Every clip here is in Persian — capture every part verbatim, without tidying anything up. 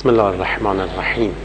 بسم الله الرحمن الرحیم.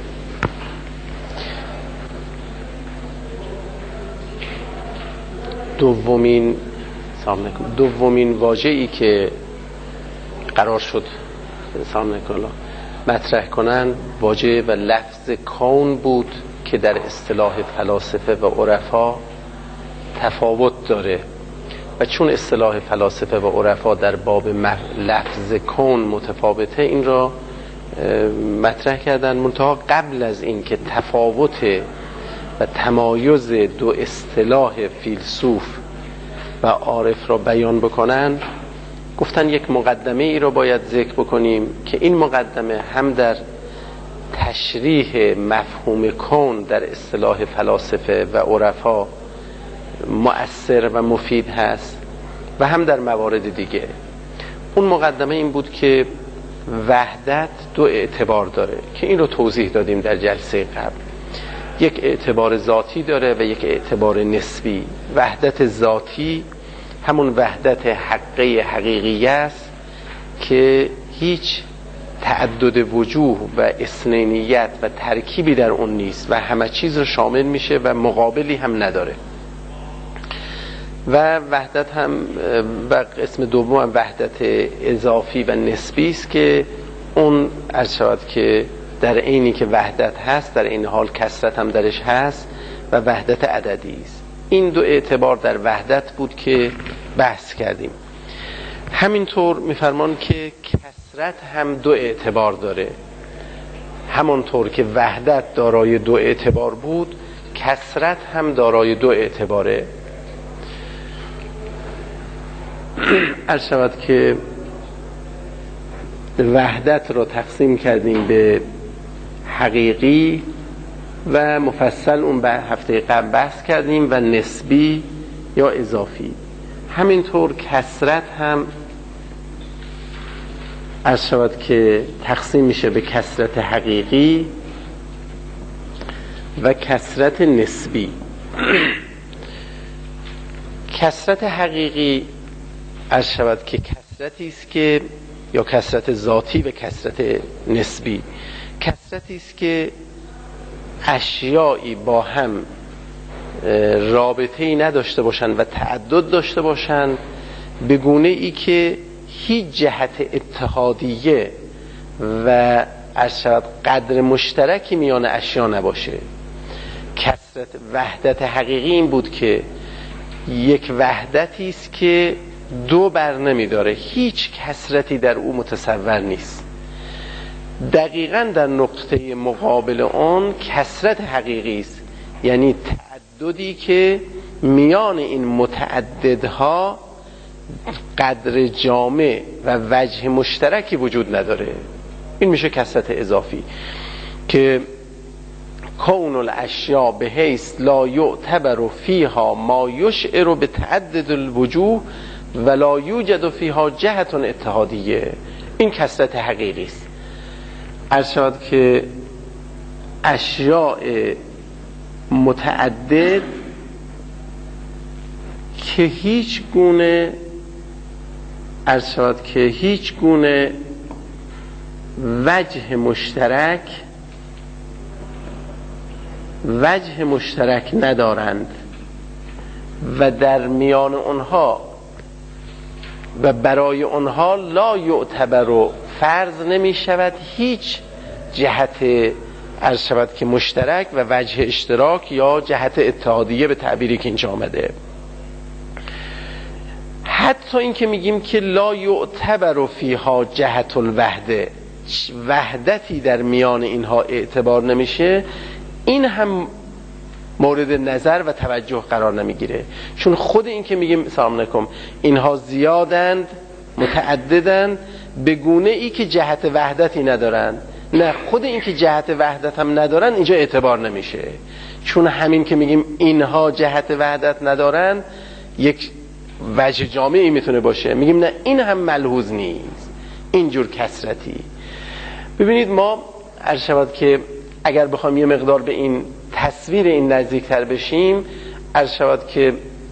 دومین دومین واژه‌ای که قرار شد سلام علیکم مطرح کنن واژه و لفظ کون بود که در اصطلاح فلاسفه و عرفا تفاوت داره و چون اصطلاح فلاسفه و عرفا در باب لفظ کون متفاوته این را مطرح کردن. منتها قبل از این که تفاوت و تمایز دو اصطلاح فیلسوف و عارف را بیان بکنن گفتن یک مقدمه ای را باید ذکر بکنیم که این مقدمه هم در تشریح مفهوم کون در اصطلاح فلاسفه و عرفا مؤثر و مفید هست و هم در موارد دیگه. اون مقدمه این بود که وحدت دو اعتبار داره که این رو توضیح دادیم در جلسه قبل. یک اعتبار ذاتی داره و یک اعتبار نسبی. وحدت ذاتی همون وحدت حقه حقیقی است که هیچ تعدد وجوه و اثنینیت و ترکیبی در اون نیست و همه چیز رو شامل میشه و مقابلی هم نداره. و وحدت هم و قسم دوم وحدت اضافی و نسبی است که اون عرض شود که در عینی که وحدت هست در این حال کثرت هم درش هست و وحدت عددی است. این دو اعتبار در وحدت بود که بحث کردیم. همینطور میفرمان که کثرت هم دو اعتبار داره. همانطور که وحدت دارای دو اعتبار بود کثرت هم دارای دو اعتباره. عرض شود که وحدت را تقسیم کردیم به حقیقی و مفصل اون به هفته قبل بحث کردیم و نسبی یا اضافی. همینطور کثرت هم عرض شود که تقسیم میشه به کثرت حقیقی و کثرت نسبی. کثرت حقیقی عرض شود که کثرتی است که یا کثرت ذاتی و کثرت نسبی کثرتی است که اشیایی با هم رابطه‌ای نداشته باشند و تعدد داشته باشند به گونه ای که هیچ جهت اتحادیه و عرض شود قدر مشترکی میان اشیا نباشه. کثرت وحدت حقیقی این بود که یک وحدتی است که دو بر نمیداره، هیچ کثرتی در او متصور نیست. دقیقاً در نقطه مقابل اون کثرت حقیقی است، یعنی تعددی که میان این متعددها قدر جامع و وجه مشترکی وجود نداره. این میشه کثرت اضافی که کون الاشیاء به حیث لا یعتبر فیها ما یشعر به تعدد الوجوه ولا یوجد فیها جهت اتحادیه. این کثرت حقیقی است. عرض شود که اشیاء متعدد که هیچ گونه عرض شود که هیچ گونه وجه مشترک وجه مشترک ندارند و در میان اونها و برای اونها لا یعتبر و فرض نمی شود هیچ جهت عرض شود که مشترک و وجه اشتراک یا جهت اتحادیه به تعبیری که اینجا آمده. حتی این که میگیم که لا یعتبر فیها جهت الوحده، وحدتی در میان اینها اعتبار نمیشه، این هم مورد نظر و توجه قرار نمیگیره. چون خود این که میگیم سلام علیکم اینها زیادند متعددند به گونه ای که جهت وحدتی ندارند، نه خود این که جهت وحدت هم ندارن اینجا اعتبار نمیشه. چون همین که میگیم اینها جهت وحدت ندارن یک وجه جامعی میتونه باشه، میگیم نه این هم ملحوظ نیست. اینجور کثرتی ببینید ما عرض شود که اگر بخوام یه مقدار به این تصویر این نزدیکتر بشیم عرض شود که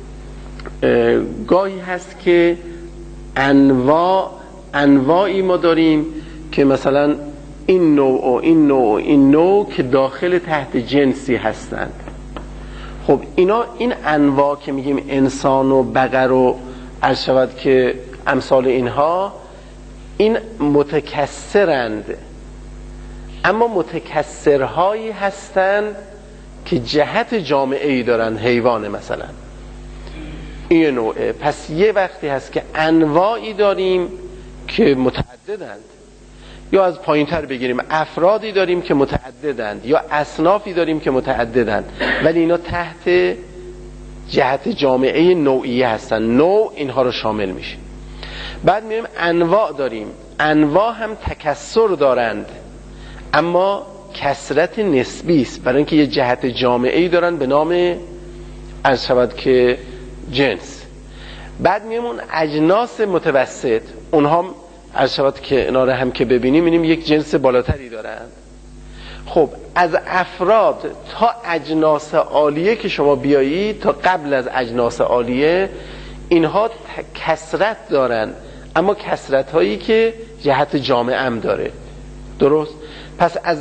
گاهی هست که انواع انواعی ما داریم که مثلا این نوع و این نوع و این نوع که داخل تحت جنسی هستند. خب اینا این انواع که میگیم انسان و بقر و عرض شود که امثال اینها، این متکثرند، اما متکثرهایی هستند که جهت جامعه ای دارن. حیوان مثلا این نوعه. پس یه وقتی هست که انواعی داریم که متعددند، یا از پایین تر بگیریم افرادی داریم که متعددند، یا اصنافی داریم که متعددند، ولی اینا تحت جهت جامعه نوعیه هستن. نوع اینها رو شامل میشه. بعد میریم انواع داریم. انواع هم تکثر دارند اما کثرت نسبی است، برای اینکه یه جهت جامعه‌ای دارن به نام عرض شود که جنس. بعد میریم اون اجناس متوسط، اونها عرض شود که اینا رو هم که ببینیم می‌بینیم یک جنس بالاتری دارند. خب از افراد تا اجناس عالیه که شما بیایید، تا قبل از اجناس عالیه، اینها کثرت دارن اما کثرت هایی که جهت جامعه هم داره. درست؟ پس از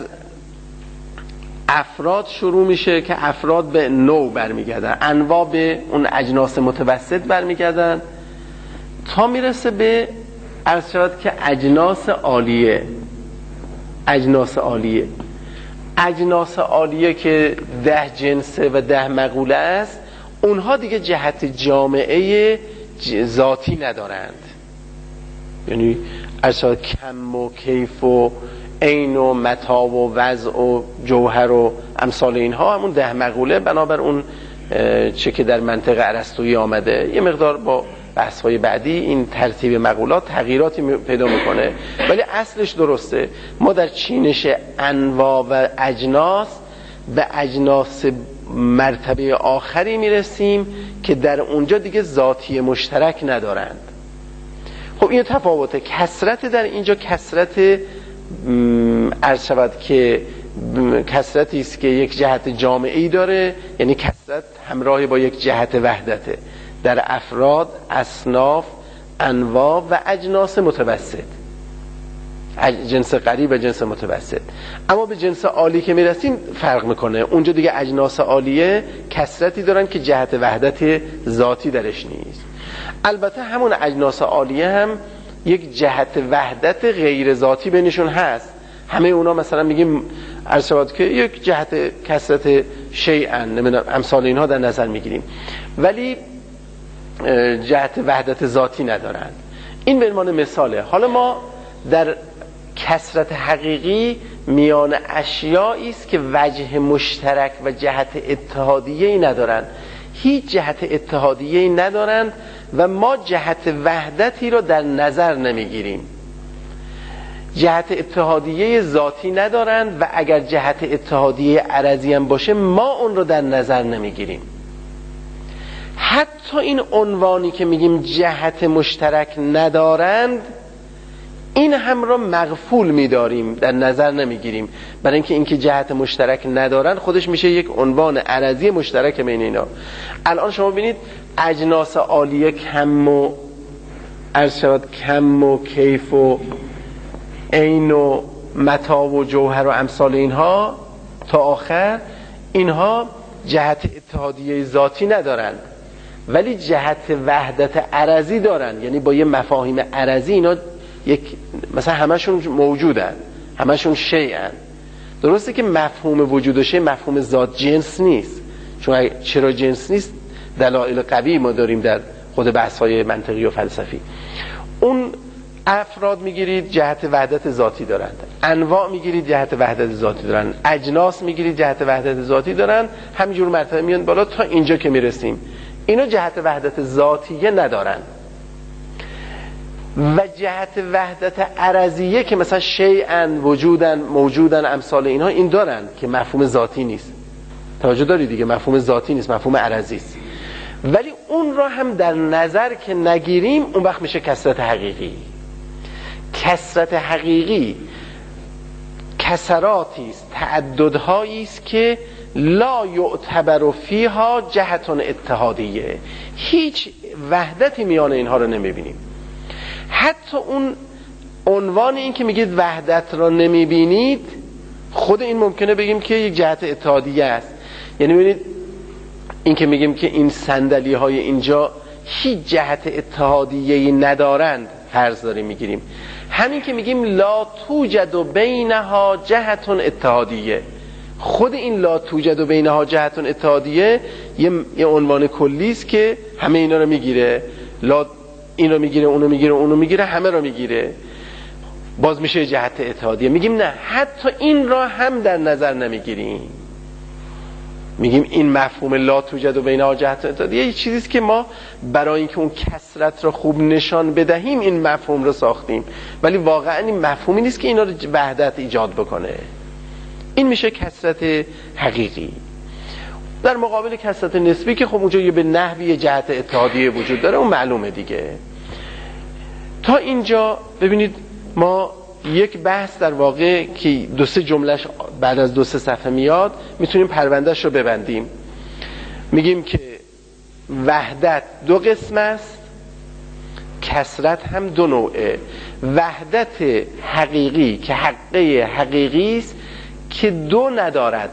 افراد شروع میشه که افراد به نوع برمیگردن، انواع به اون اجناس متوسط برمیگردن، تا میرسه به عرض شود که اجناس عالیه. اجناس عالیه اجناس عالیه که ده جنسه و ده مقوله است، اونها دیگه جهت جامعه ذاتی ندارند. یعنی عرض شود کم و کیف و عین و متاع و وضع و جوهر و امثال اینها، همون ده مقوله بنابر اون چه که در منطق ارسطویی آمده. یه مقدار با بحث‌های بعدی این ترتیب مقولات تغییراتی پیدا میکنه، ولی اصلش درسته. ما در چینش انواع و اجناس به اجناس مرتبه آخری میرسیم که در اونجا دیگه ذاتی مشترک ندارند. خب این تفاوته. کثرت در اینجا کثرت عرض شود که کثرتی است که یک جهت جامعی داره، یعنی کثرت همراه با یک جهت وحدته در افراد، اصناف، انواع و اجناس متوسط، جنس قریب و جنس متوسط. اما به جنس عالی که میرسیم فرق میکنه. اونجا دیگه اجناس عالیه کثرتی دارن که جهت وحدت ذاتی درش نیست. البته همون اجناس عالیه هم یک جهت وحدت غیر ذاتی بینشون هست. همه اونا مثلا میگیم عرض شود که یک جهت کثرت شیئا، نمیدونم امثال اینها در نظر میگیریم، ولی جهت وحدت ذاتی ندارند. این به عنوان مثاله. حالا ما در کثرت حقیقی میان اشیایی است که وجه مشترک و جهت اتحادیه‌ای ندارند، هیچ جهت اتحادیه‌ای ندارند و ما جهت وحدتی رو در نظر نمیگیریم. جهت اتحادیه ذاتی ندارند و اگر جهت اتحادیه عرضی هم باشه ما اون رو در نظر نمیگیریم. حتی این عنوانی که میگیم جهت مشترک ندارند، این هم رو مغفول میداریم، در نظر نمیگیریم، برای اینکه اینکه جهت مشترک ندارند خودش میشه یک عنوان عرضی مشترک بین اینا. الان شما ببینید اجناس عالیه کم و عرض شود کم و کیف و عین و متاع و جوهر و امثال اینها تا آخر، اینها جهت اتحادیه ذاتی ندارند ولی جهت وحدت عرضی دارن. یعنی با یه مفاهیم عرضی اینا یک مثلا همشون موجودن، همشون شیئن. درسته که مفهوم وجود و شیء مفهوم ذات جنس نیست، چون چرا جنس نیست دلایل قوی ما داریم در خود بحث‌های منطقی و فلسفی. اون افراد میگیرید جهت وحدت ذاتی دارند، انواع میگیرید جهت وحدت ذاتی دارند، اجناس میگیرید جهت وحدت ذاتی دارند، همینجور مرتبه میان بالا تا اینجا که میرسیم. اینا جهت وحدت ذاتیه ندارن و جهت وحدت عرضیه که مثلا شیئا وجودن موجودن امثال اینها این دارن که مفهوم ذاتی نیست. توجه داری دیگه، مفهوم ذاتی نیست، مفهوم عرضی است. ولی اون را هم در نظر که نگیریم اون وقت میشه کثرت حقیقی. کثرت حقیقی کثراتی است، تعددهایی است که لا یعتبر فیها جهت اتحادیه، هیچ وحدتی میان اینها رو نمیبینیم. حتی اون عنوان این که میگید وحدت را نمیبینید، خود این ممکنه بگیم که یک جهت اتحادیه است. یعنی ببینید این که میگیم که این صندلی های اینجا هیچ جهت اتحادیه‌ای ندارند، فرض داریم میگیریم. همین که میگیم لا توجد بینها جهت اتحادیه، خود این لا توجد بینها جهت اتحادیه یه, یه عنوان کلی است که همه اینا رو میگیره. لا این رو میگیره، اون رو میگیره، اون رو میگیره، همه رو میگیره، باز میشه جهت اتحادیه. میگیم نه، حتی این را هم در نظر نمیگیریم. میگیم این مفهوم لا توجد بینها جهت اتحادیه یه چیزی است که ما برای اینکه اون کثرت را خوب نشان بدهیم این مفهوم رو ساختیم، ولی واقعا این مفهومی نیست که اینا رو وحدت ایجاد بکنه. این میشه کثرت حقیقی. در مقابل کثرت نسبی که خب اونجا یه به نحوی جهت اتحادیه وجود داره، اون معلومه دیگه. تا اینجا ببینید ما یک بحث در واقع که دو سه جملهش بعد از دو سه صفحه میاد میتونیم پروندهش رو ببندیم. میگیم که وحدت دو قسم است، کثرت هم دو نوعه. وحدت حقیقی که حقه حقیقی است که دو ندارد،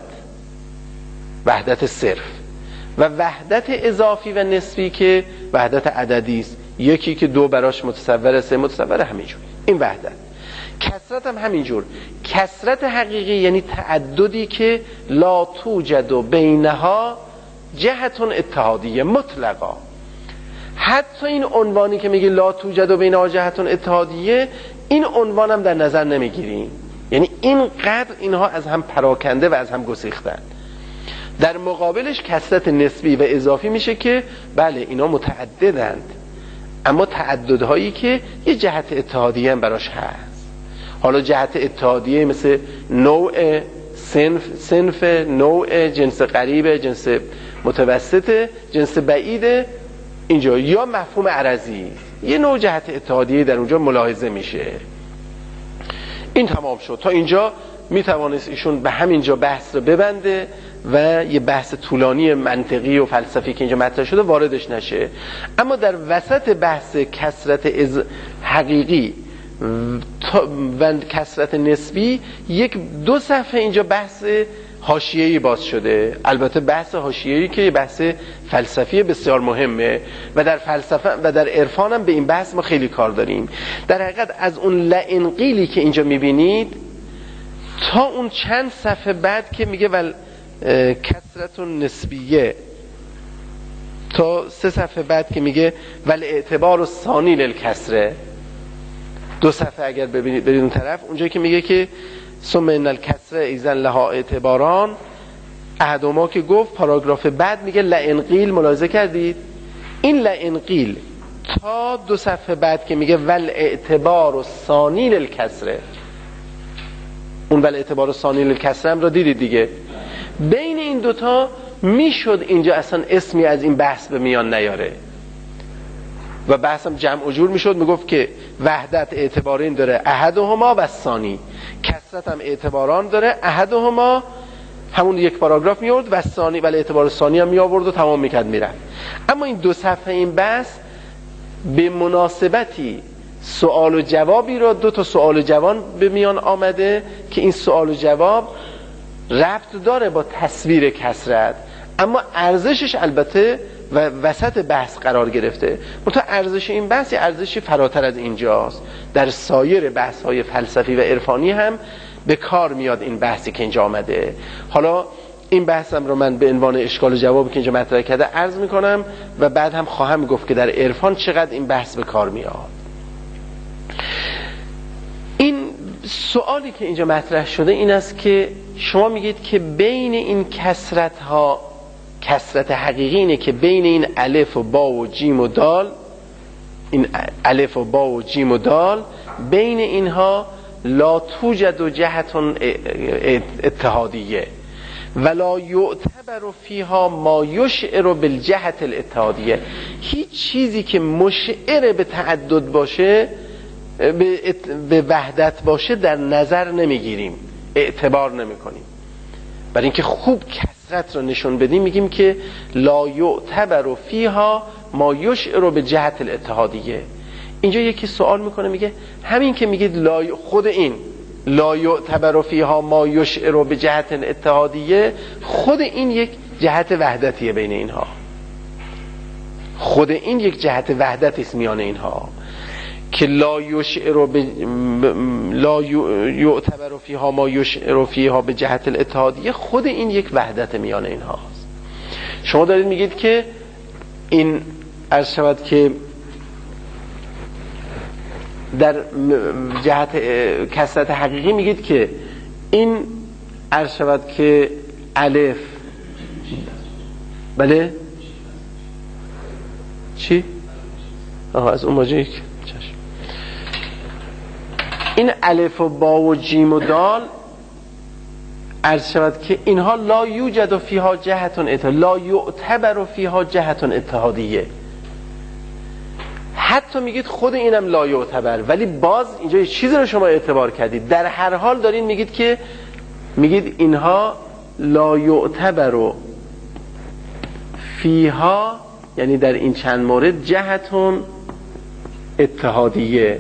وحدت صرف، و وحدت اضافی و نسبی که وحدت عددی است، یکی که دو براش متصوره، سه متصوره، همینجور. این وحدت. کثرت هم همینجور. کثرت حقیقی یعنی تعددی که لا توجد بینها جهت اتحادیه مطلقا. حتی این عنوانی که میگه لا توجد بینها جهت اتحادیه، این عنوان هم در نظر نمیگیریم. یعنی اینقدر اینها از هم پراکنده و از هم گسیختن. در مقابلش کثرت نسبی و اضافی میشه که بله اینا متعددند، اما تعددهایی که یه جهت اتحادیه هم براش هست. حالا جهت اتحادیه مثل نوع، صنف، صنف، نوع، جنس قریب، جنس متوسط، جنس بعید، اینجا یا مفهوم عرضی، یه نوع جهت اتحادیه در اونجا ملاحظه میشه. این تمام شد. تا اینجا میتوانست ایشون به همینجا بحث رو ببنده و یه بحث طولانی منطقی و فلسفی که اینجا مطرح شده واردش نشه. اما در وسط بحث کثرت حقیقی و کثرت نسبی یک دو صفحه اینجا بحث حاشیه‌ای باز شده. البته بحث حاشیه‌ای که بحث فلسفی بسیار مهمه و در فلسفه و در عرفان هم به این بحث ما خیلی کار داریم. در حقیقت از اون لئن قیلی که اینجا میبینید تا اون چند صفحه بعد که میگه ول کثرت نسبیه، تا سه صفحه بعد که میگه ول اعتبار ثانی للکسره، دو صفحه اگر ببینید برید اون طرف، اونجایی که میگه که ثم ان الکسره ایزن لها اعتباران، احدهما که گفت، پاراگراف بعد میگه لئن قیل. ملاحظه کردید این لئن قیل تا دو صفحه بعد که میگه ول اعتبار ثانی للکسره، اون ول اعتبار ثانی للکسره هم را دیدید دیگه. بین این دوتا میشد اینجا اصلا اسمی از این بحث به میان نیاره و بحثم جمع و جور میشد. میگفت که وحدت اعتبارین داره، احدهما و ثانی، کثرت هم اعتباران داره، احدهما همون یک پاراگراف میورد و ثانی ولی اعتبار ثانی هم میآورد و تمام میکرد میرفت. اما این دو صفحه این بحث به مناسبتی سوال و جوابی را، دو تا سوال و جواب به میان آمده که این سوال و جواب ربط داره با تصویر کثرت، اما ارزشش البته و وسط بحث قرار گرفته. منتها ارزش این بحث ارزشی فراتر از اینجاست. در سایر بحث های فلسفی و عرفانی هم به کار میاد این بحثی که اینجا آمده. حالا این بحثم رو من به عنوان اشکال و جوابی که اینجا مطرح کرده عرض میکنم و بعد هم خواهم گفت که در عرفان چقدر این بحث به کار میاد. این سوالی که اینجا مطرح شده این است که شما میگید که بین این کثرت ها، کثرت حقیقی اینه که بین این الف و با و جیم و دال، این الف و با و جیم و دال، بین اینها لا توجد و جهت اتحادیه ولا یعتبر فیها ما یشعر بالجهت الاتحادیه. هیچ چیزی که مشعر به تعدد باشه، به وحدت باشه، در نظر نمیگیریم، اعتبار نمی کنیم. برای اینکه خوب کثرت رو نشون بدیم میگیم که لا یعتبر فیها ما یشعر به جهت الاتحادیه. اینجا یکی سوال میکنه، میگه همین که میگید لا، خود این لا یعتبر فیها ما یشعر به جهت اتحادیه، خود این یک جهت وحدتیه بین اینها، خود این یک جهت وحدت است میان اینها که لا یشعر به لا یعتبر فیها ما یشعر فیها به جهت الاتحادیه، خود این یک وحدت میان اینها است. شما دارید میگید که این عرض شود که در جهت کثرت حقیقی میگید که این عرض شود که الف، بله چی؟ آها از اون ماجیک چشم. این الف و با و جیم و دال عرض شود که اینها لا یوجد فیها جهتون اتحادیه، لا یعتبر فیها جهتون اتحادیه. حتی میگید خود اینم لا یعتبر، ولی باز اینجا یه چیزی رو شما اعتبار کردید. در هر حال دارین میگید که میگید اینها لا یعتبر فیها، یعنی در این چند مورد جهتون اتحادیه،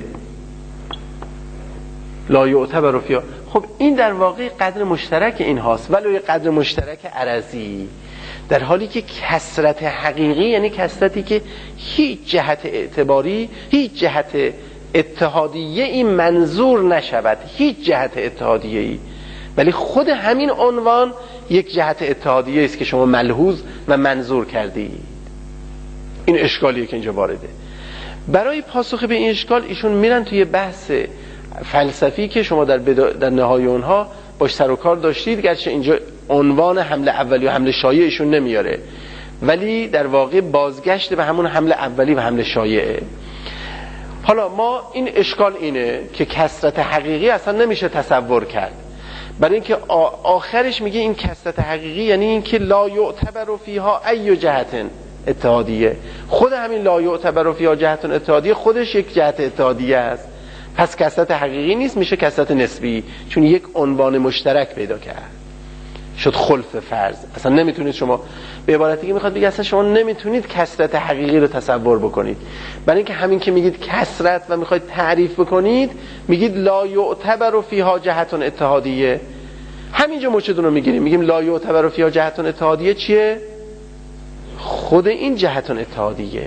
لا یعتبر فیها. خب این در واقع قدر مشترک این هاست، ولو قدر مشترک عرضی، در حالی که کثرت حقیقی یعنی کثرتی که هیچ جهت اعتباری، هیچ جهت اتحادیه ای منظور نشود، هیچ جهت اتحادیه ای، ولی خود همین عنوان یک جهت اتحادیه است که شما ملحوظ و منظور کردید. این اشکالیه که اینجا وارده. برای پاسخ به این اشکال ایشون میرن توی بحث فلسفی که شما در, بدا... در نهای اونها باش سر و کار داشتید، گرچه اینجا عنوان حمله اولی و حمله شایع ایشون نمیاره، ولی در واقع بازگشت به همون حمله اولی و حمله شایعه. حالا ما این اشکال اینه که کثرت حقیقی اصلا نمیشه تصور کرد، برای اینکه آخرش میگه این کثرت حقیقی یعنی این که لا یعتبر فیها ای جهت اتحادیه. خود همین لا یعتبر فیها جهت اتحادیه خودش یک جهت اتحادیه است، پس کثرت حقیقی نیست، میشه کثرت نسبی، چون یک عنوان مشترک پیدا کرد، شد خلف فرض. اصلا نمیتونید شما، به عبارتی که میخواد بگه اصلا شما نمیتونید کثرت حقیقی رو تصور بکنید، برای اینکه همین که میگید کثرت و میخواید تعریف بکنید میگید لا یعتبر فیها جهت اتحادیه. همینجا مچتون رو میگیریم، میگیم لا یعتبر فیها جهت اتحادیه چیه؟ خود این جهت اتحادیه.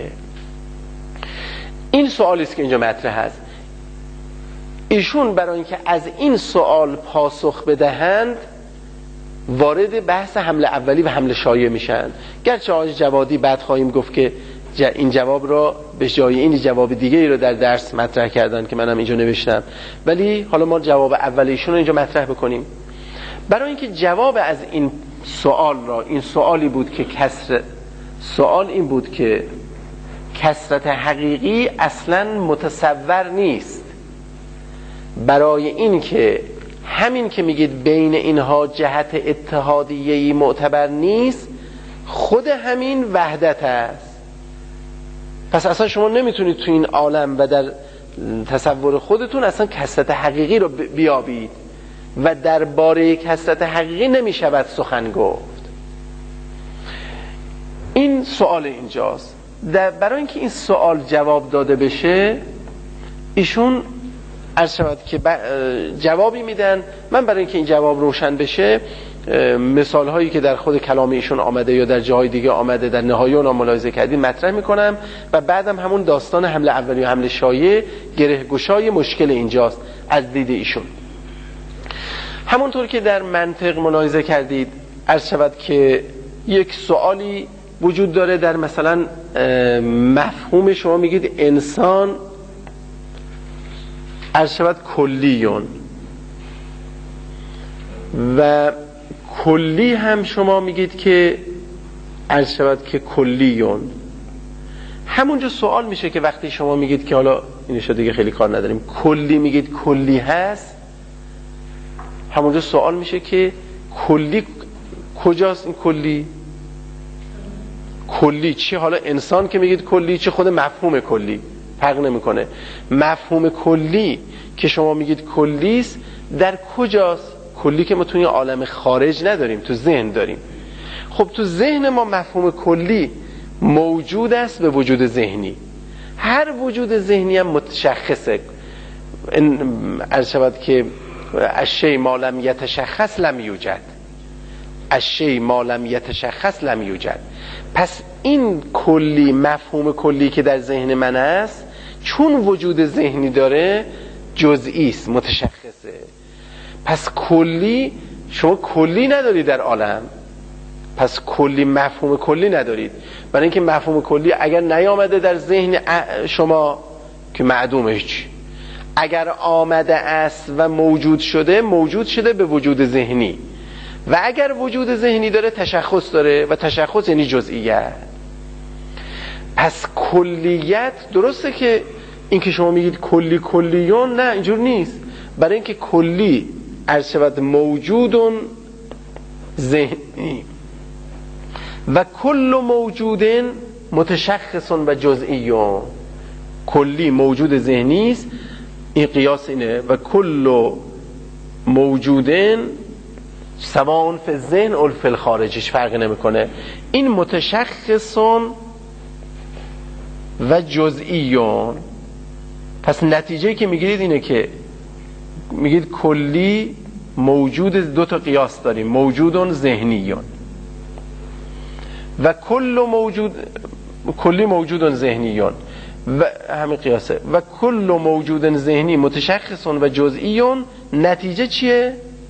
این سوالی است که اینجا مطرح هست. ایشون برای اینکه از این سوال پاسخ بدهند وارد بحث حمله اولی و حمله شایع میشن، گرچه آقای جوادی بعد خواهیم گفت که این جواب را به جای این جواب دیگه ای رو در درس مطرح کردن که منم اینجا نوشتم، ولی حالا ما جواب اولیشون رو اینجا مطرح بکنیم. برای اینکه جواب از این سوال را، این سوالی بود که کسر سوال این بود که کثرت حقیقی اصلا متصور نیست، برای این که همین که میگید بین اینها جهت اتحادیه‌ای معتبر نیست، خود همین وحدت است. پس اصلا شما نمیتونید تو این عالم و در تصور خودتون اصلا کثرت حقیقی رو بیابید و درباره کثرت حقیقی نمیشود سخن گفت. این سوال اینجاست. در برای اینکه این سوال جواب داده بشه ایشون عرض شود که جوابی میدن. من برای اینکه این جواب روشن بشه مثال هایی که در خود کلام ایشون آمده یا در جاهای دیگه آمده در نهایه اونا ملاحظه کردیم مطرح میکنم و بعدم همون داستان حمله اولی و حمله شایع گره گشای مشکل اینجاست از دید ایشون. همونطور که در منطق ملاحظه کردید عرض شود که یک سوالی وجود داره در مثلا مفهوم شما میگید انسان عرض شود کلیون و کلی هم شما میگید که عرض شود که کلیون. همونجا سوال میشه که وقتی شما میگید که حالا اینشو دیگه خیلی کار نداریم، کلی میگید کلی هست، همونجا سوال میشه که کلی کجاست؟ این کلی کلی چی؟ حالا انسان که میگید کلی چه خود مفهوم کلی فرق نمیکنه. مفهوم کلی که شما میگید کلیست در کجاست؟ کلی که ما توی عالم خارج نداریم، تو ذهن داریم. خب تو ذهن ما مفهوم کلی موجود است به وجود ذهنی، هر وجود ذهنی هم متشخصه. عرض شود که الشیء ما لم یتشخص لم یوجد، الشیء ما لم یتشخص لم یوجد. پس این کلی، مفهوم کلی که در ذهن من است، چون وجود ذهنی داره جزئی است، متشخصه. پس کلی، شما کلی ندارید در عالم، پس کلی، مفهوم کلی ندارید. برای اینکه مفهوم کلی اگر نیامده در ذهن شما که معدومه هیچ، اگر آمده است و موجود شده، موجود شده به وجود ذهنی، و اگر وجود ذهنی داره تشخص داره، و تشخص یعنی جزئیت. پس کلیت، درسته که این که شما میگید کلی کلیون، نه اینجور نیست. برای اینکه کلی عرض شود موجودون ذهنی و کل موجودن متشخصون و جزئیون. کلی موجود ذهنی است، این قیاس اینه، و کل موجودن سواء فی الذهن او فی الخارج، هیچ فرقی نمیکنه. این متشخصون و جزئیون. پس نتیجه که میگیرید اینه که میگید کلی موجود، دو تا قیاس داریم، موجودون ذهنیون و کل موجود، کلی موجودون ذهنیون و همین قیاسه، و کل موجود ذهنی متشخصون و جزئیون. نتیجه چیه؟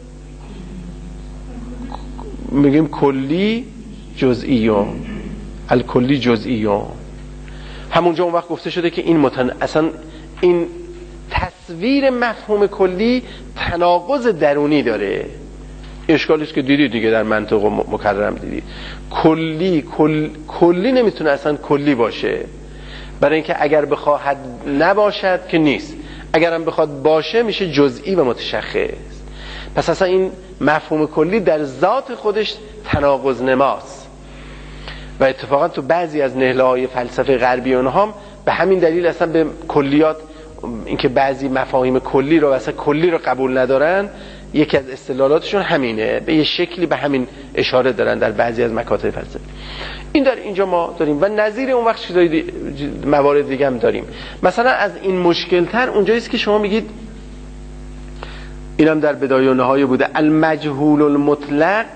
میگیم کلی جزئیون، الکلی جزئیون. همونجا اون وقت گفته شده که این متن... اصلا این تصویر مفهوم کلی تناقض درونی داره. اشکالیست که دیدید دیگه در منطق و مکررم دیدید. کلی کل... کلی نمیتونه اصلا کلی باشه، برای اینکه اگر بخواهد نباشد که نیست، اگرم بخواد باشه میشه جزئی و متشخص. پس اصلا این مفهوم کلی در ذات خودش تناقض نماست. و اتفاقا تو بعضی از نهله‌های فلسفه غربی اونها هم به همین دلیل اصلا به کلیات، اینکه بعضی مفاهیم کلی رو اصلا کلی رو قبول ندارن، یکی از استدلالاتشون همینه، به یه شکلی به همین اشاره دارن در بعضی از مکاتب فلسفه. این در اینجا ما داریم و نظیر اون وقت چیزای دی... موارد دیگه هم داریم. مثلا از این مشکل تر اونجاییست که شما میگید، اینم در بدایه و نهایه بوده، المجهول المطلق،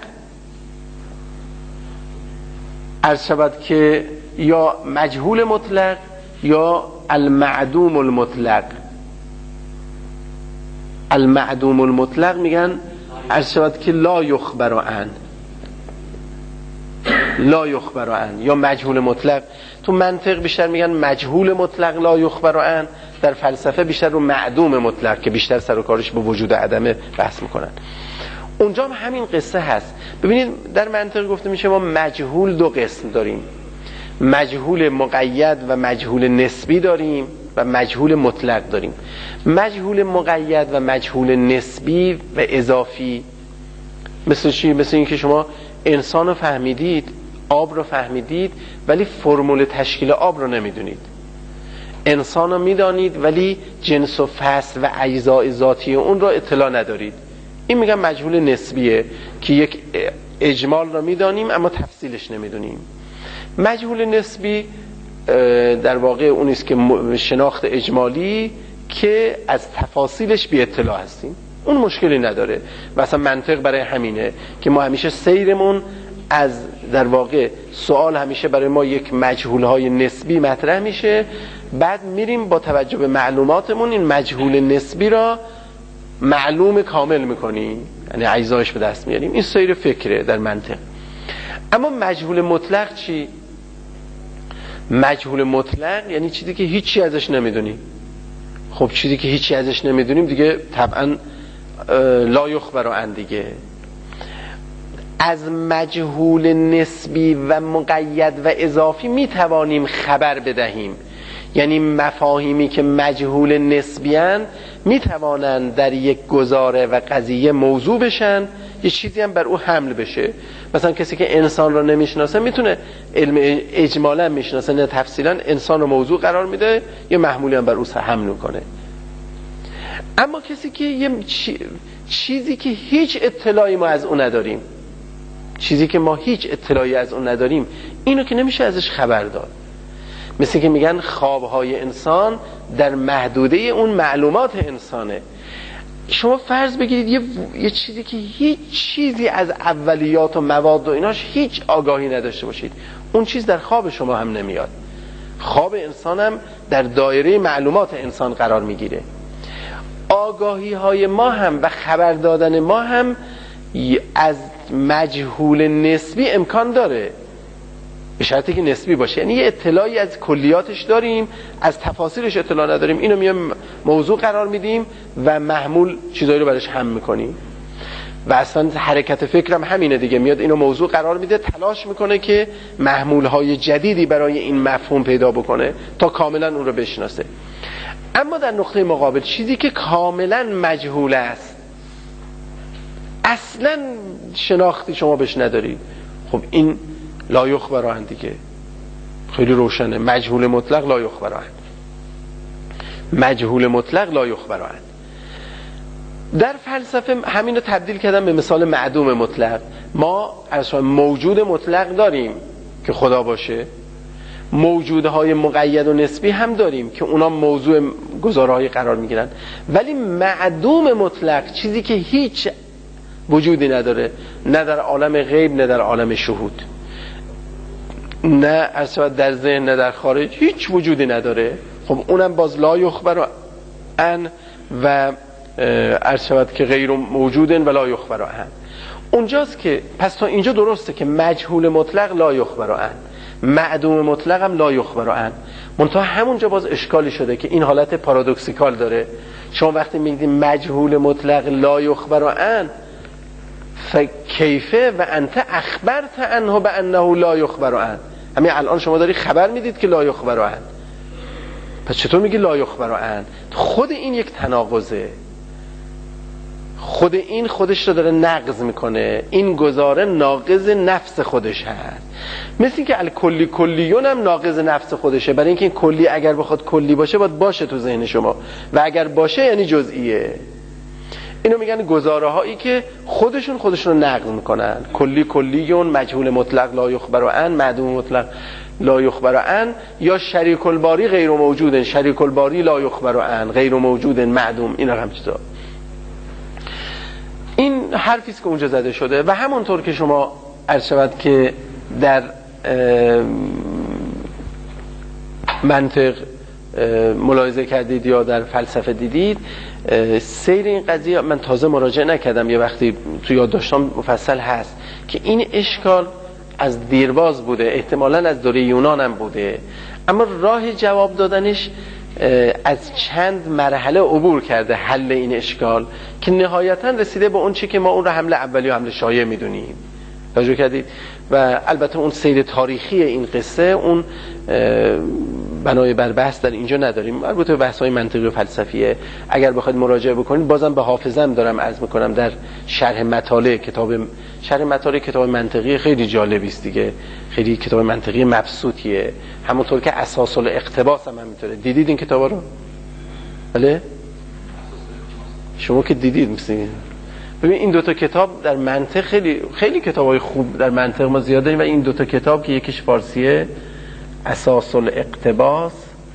عرض شود که یا مجهول مطلق یا المعدوم المطلق. المعدوم المطلق میگن عرض شود که لا یخبر عن، لا یخبر عن، یا مجهول مطلق. تو منطق بیشتر میگن مجهول مطلق لا یخبر عن، در فلسفه بیشتر رو معدوم مطلق که بیشتر سر و کارش به وجود عدم بحث میکنن. اونجا هم همین قصه هست. ببینید در منطق گفته میشه ما مجهول دو قسم داریم، مجهول مقید و مجهول نسبی داریم و مجهول مطلق داریم. مجهول مقید و مجهول نسبی و اضافی مثل چی؟ مثل این که شما انسان رو فهمیدید، آب رو فهمیدید ولی فرمول تشکیل آب رو نمیدونید. انسان رو میدانید ولی جنس و فصل و اجزای ذاتی اون رو اطلاع ندارید. این میگم مجهول نسبیه که یک اجمال رو میدانیم اما تفصیلش نمیدونیم. مجهول نسبی در واقع اونیست که شناخت اجمالی که از تفاصیلش بی اطلاع هستیم، اون مشکلی نداره. و اصلا منطق برای همینه که ما همیشه سیرمون از در واقع سوال همیشه برای ما یک مجهولهای نسبی مطرح میشه، بعد میریم با توجه به معلوماتمون این مجهول نسبی را معلوم کامل میکنیم، یعنی اجزایش به دست میاریم. این سیر فکره در منطق. اما مجهول مطلق چی؟ مجهول مطلق یعنی چیزی که هیچی ازش نمیدونیم. خب چیزی که هیچی ازش نمیدونیم دیگه طبعا لا یخبر عن دیگه. از مجهول نسبی و مقید و اضافی میتوانیم خبر بدهیم، یعنی مفاهیمی که مجهول نسبیان میتوانند در یک گزاره و قضیه موضوع بشن، یه چیزی هم بر او حمل بشه. مثلا کسی که انسان رو نمیشناسه میتونه علم اجمالا میشناسه، نه تفصیلا، انسان رو موضوع قرار میده، یه محمولی هم بر او حمل میکنه. اما کسی که یه چیزی که هیچ اطلاعی ما از اون نداریم، چیزی که ما هیچ اطلاعی از اون نداریم، اینو که نمیشه ازش خبر داد. مثل که میگن خوابهای انسان در محدوده اون معلومات انسانه. شما فرض بگیرید یه, یه چیزی که هیچ چیزی از اولیات و مواد و ایناش هیچ آگاهی نداشته باشید، اون چیز در خواب شما هم نمیاد. خواب انسان هم در دایره معلومات انسان قرار میگیره. آگاهی های ما هم و خبر دادن ما هم از مجهول نسبی امکان داره، به شرطی که نسبی باشه. یعنی یه اطلاعی از کلیاتش داریم، از تفاصیلش اطلاع نداریم، اینو میام موضوع قرار میدیم و محمول چیزایی رو برش هم میکنیم. و اصلا حرکت فکرم همینه دیگه، میاد اینو موضوع قرار میده، تلاش میکنه که محمولهای جدیدی برای این مفهوم پیدا بکنه تا کاملا اون رو بشناسه. اما در نقطه مقابل چیزی که کاملا مجهول است، اصلا شناختی شما بهش نداری، خب این لا یخبران دیگه، خیلی روشنه. مجهول مطلق لا یخبران، مجهول مطلق لا یخبران. در فلسفه همین رو تبدیل کردم به مثال معدوم مطلق. ما اصلا موجود مطلق داریم که خدا باشه، موجودهای مقید و نسبی هم داریم که اونا موضوع گزاره‌های قرار میگیرن، ولی معدوم مطلق چیزی که هیچ وجودی نداره، نه در عالم غیب نه در عالم شهود، نه اصلا در ذهن نه در خارج، هیچ وجودی نداره. خب اونم باز لا یخبر ان و عرض شود که غیر موجودن و لا یخبر ان. اونجاست که پس تا اینجا درسته که مجهول مطلق لا یخبر ان، معدوم مطلق هم لا یخبر ان. منتها همونجا باز اشکالی شده که این حالت پارادوکسیکال داره. شما وقتی میگید مجهول مطلق لا یخبر ان، فکیفه و انت اخبرت عنه بانه لا یخبر ان، همین الان شما داری خبر میدید که لا یخبر ان، پس چطور میگی لا یخبر ان؟ خود این یک تناقضه، خود این خودش رو داره نقض میکنه. این گزاره ناقض نفس خودش هست، مثل این که الکلی کلیون هم ناقض نفس خودشه. برای اینکه این کلی اگر بخواد کلی باشه باید باشه تو ذهن شما، و اگر باشه یعنی جزئیه. اینو میگن گزاره هایی که خودشون خودشون رو نقض میکنن. کلی کلیون، مجهول مطلق لا یخبر ان، معدوم مطلق لا یخبر ان، یا شریک الباری غیر موجود، شریک الباری لا یخبر ان، غیر موجود معدوم. اینا هم چیزا، این حرفی است که اونجا زده شده. و همونطور که شما عرض شود که در منطق ملاحظه کردید یا در فلسفه دیدید، سیر این قضیه من تازه مراجعه نکردم، یه وقتی تو یادداشتام مفصل هست که این اشکال از دیرباز بوده، احتمالاً از دوره یونان هم بوده، اما راه جواب دادنش از چند مرحله عبور کرده حل این اشکال که نهایتاً رسیده به اون چی که ما اون رو حمله اولی و حمله شایع میدونیم. توجه کردید؟ و البته اون سیر تاریخی این قصه اون بنای بر بحث در اینجا نداریم، البته بحث‌های منطقی و فلسفیه. اگر بخواید مراجعه بکنید بازم به حافظم دارم عرض میکنم، در شرح مطالع کتاب شرح مطالع کتاب منطقی خیلی جالبی است دیگه، خیلی کتاب منطقی مبسوطیه، همونطور که اساس الاقتباس هم همینطوره. دیدید این کتابا رو؟ بله شما که دیدید مثلا. ببین این دوتا کتاب در منطق خیلی خیلی کتابای خوب در منطق ما زیاد داریم، و این دوتا کتاب که یکیش فارسیه، اساس الاقتباس،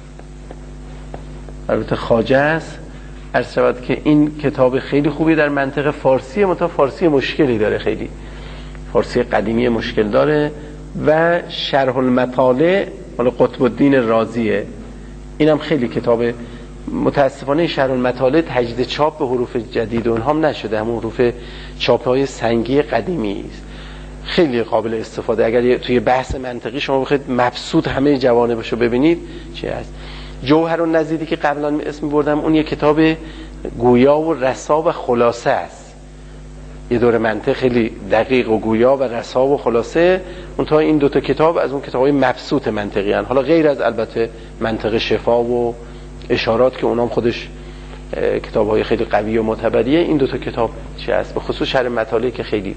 البته خواجه است، عرض شود که این کتاب خیلی خوبی در منطق فارسی، منتها فارسی مشکلی داره، خیلی فارسی قدیمی مشکل داره. و شرح المطالع مال قطب الدین رازیه، اینم خیلی کتاب، متاسفانه شرح المطالع تجدید چاپ به حروف جدید اونها هم نشده، همون حروف چاپ‌های سنگی قدیمی است، خیلی قابل استفاده. اگر توی بحث منطقی شما بخواید مبسوط همه جوانبشو ببینید چی هست. جوهر النزیدی که قبلا اسم بردم، اون یه کتاب گویا و رسا و خلاصه است، یه دور منطق خیلی دقیق و گویا و رسا و خلاصه. اونتا این دوتا کتاب از اون کتاب‌های مبسوط منطقی هستند، حالا غیر از البته منطق شفا و اشارات که اونام خودش کتاب‌های خیلی قوی و معتبریه. این دوتا کتاب چی هست، به خصوص شرح مطالع که خیلی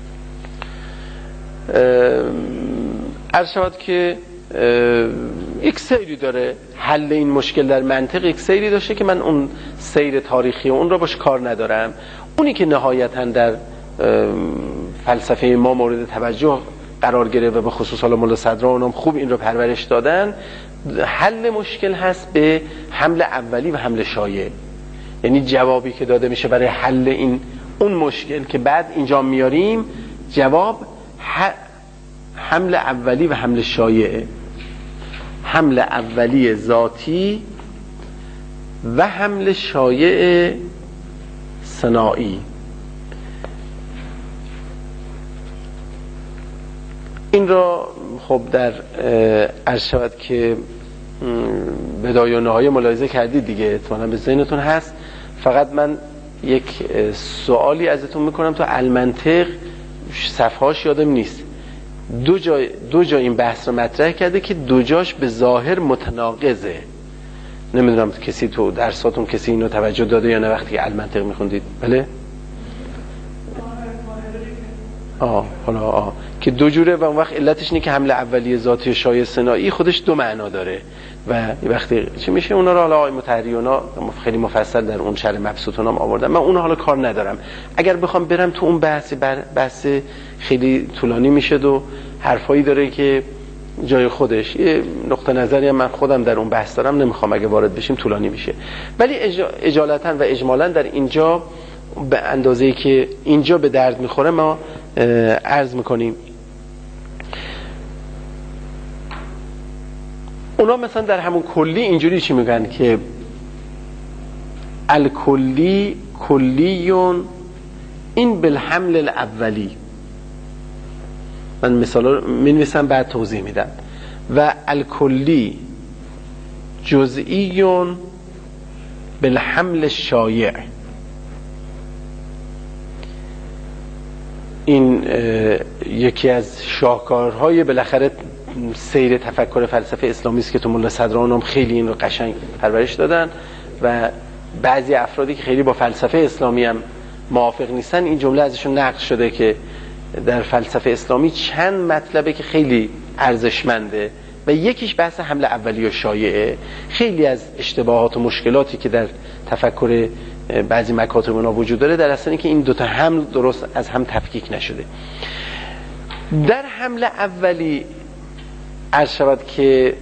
عرض شود که یک سیری داره حل این مشکل در منطق، یک سیری داشته که من اون سیر تاریخی اون رو باش کار ندارم. اونی که نهایتاً در فلسفه ما مورد توجه قرار گرفت و به خصوص حالا مولا صدرا اونم خوب این رو پرورش دادن، حل مشکل هست به حمل اولی و حمل شایع. یعنی جوابی که داده میشه برای حل این اون مشکل که بعد اینجا میاریم، جواب حمل اولی و حمل شایع، حمل اولی ذاتی و حمل شایع صناعی. این را خب در عرض شود که بدایه و نهایه ملاحظه کردید دیگه، احتمالاً به ذهنتون هست. فقط من یک سوالی ازتون میکنم، تو المنطق صفحاش یادم نیست، دو جا دو جا این بحث رو مطرح کرده که دو جاش به ظاهر متناقضه. نمیدونم کسی تو درساتون کسی اینو توجه داده یا نه وقتی که المنطق میخوندید؟ بله؟ آه حالا آه که دو جوره و اون وقت علتش اینه که حمل اولیه ذاتی و شایع صناعی خودش دو معنا داره و وقتی چه میشه اونا رو حالا آقای مطهری اونا خیلی مفصل در اون شرح مبسوط اونام آوردن، من اون حالا کار ندارم. اگر بخوام برم تو اون بحث بحث خیلی طولانی میشه و حرفایی داره که جای خودش، یه نقطه نظری هم من خودم در اون بحث دارم، نمیخوام اگه وارد بشیم طولانی میشه. ولی اجالتا و اجمالا در اینجا به اندازه‌ای که اینجا به درد میخوره ما عرض میکنیم. اونا مثلا در همون کلی اینجوری چی میگن که الکلی کلیون این بالحمل الاولی. من مثلا رو می‌نویسم بعد توضیح میدم. و الکلی جزئیون بالحمل شایع. این یکی از شاهکارهای بالاخره سیر تفکر فلسفه اسلامی است که تو ملا صدران هم خیلی این رو قشنگ پرورش دادن و بعضی افرادی که خیلی با فلسفه اسلامی هم موافق نیستن این جمله ازشون نقل شده که در فلسفه اسلامی چند مطلبه که خیلی ارزشمنده و یکیش بحث حمل اولی و شایعه. خیلی از اشتباهات و مشکلاتی که در تفکر بعضی مکاتب اونا وجود داره در اصل اینه که این دوتا حمل درست از هم تفکیک نشده. در حمل اولی عرض شود که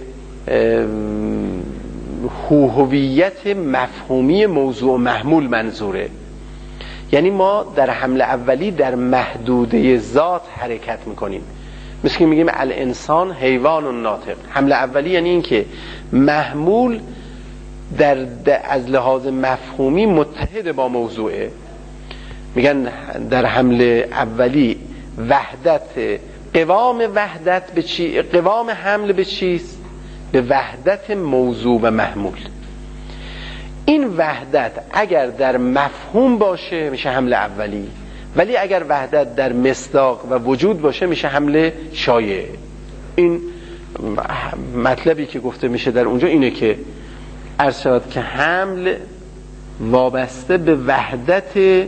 هویت مفهومی موضوع و محمول منظوره. یعنی ما در حمل اولی در محدوده ذات حرکت میکنیم، مثل که میگیم الانسان حیوان و ناطق. حمل اولی یعنی این که محمول در, در از لحاظ مفهومی متحد با موضوعه. میگن در حمل اولی وحدت قوام وحدت به چی؟ قوام حمل به چیست؟ به وحدت موضوع و محمول. این وحدت اگر در مفهوم باشه میشه حمل اولی، ولی اگر وحدت در مصداق و وجود باشه میشه حمل شایع. این مطلبی که گفته میشه در اونجا اینه که عرض شود که حمل وابسته به وحدت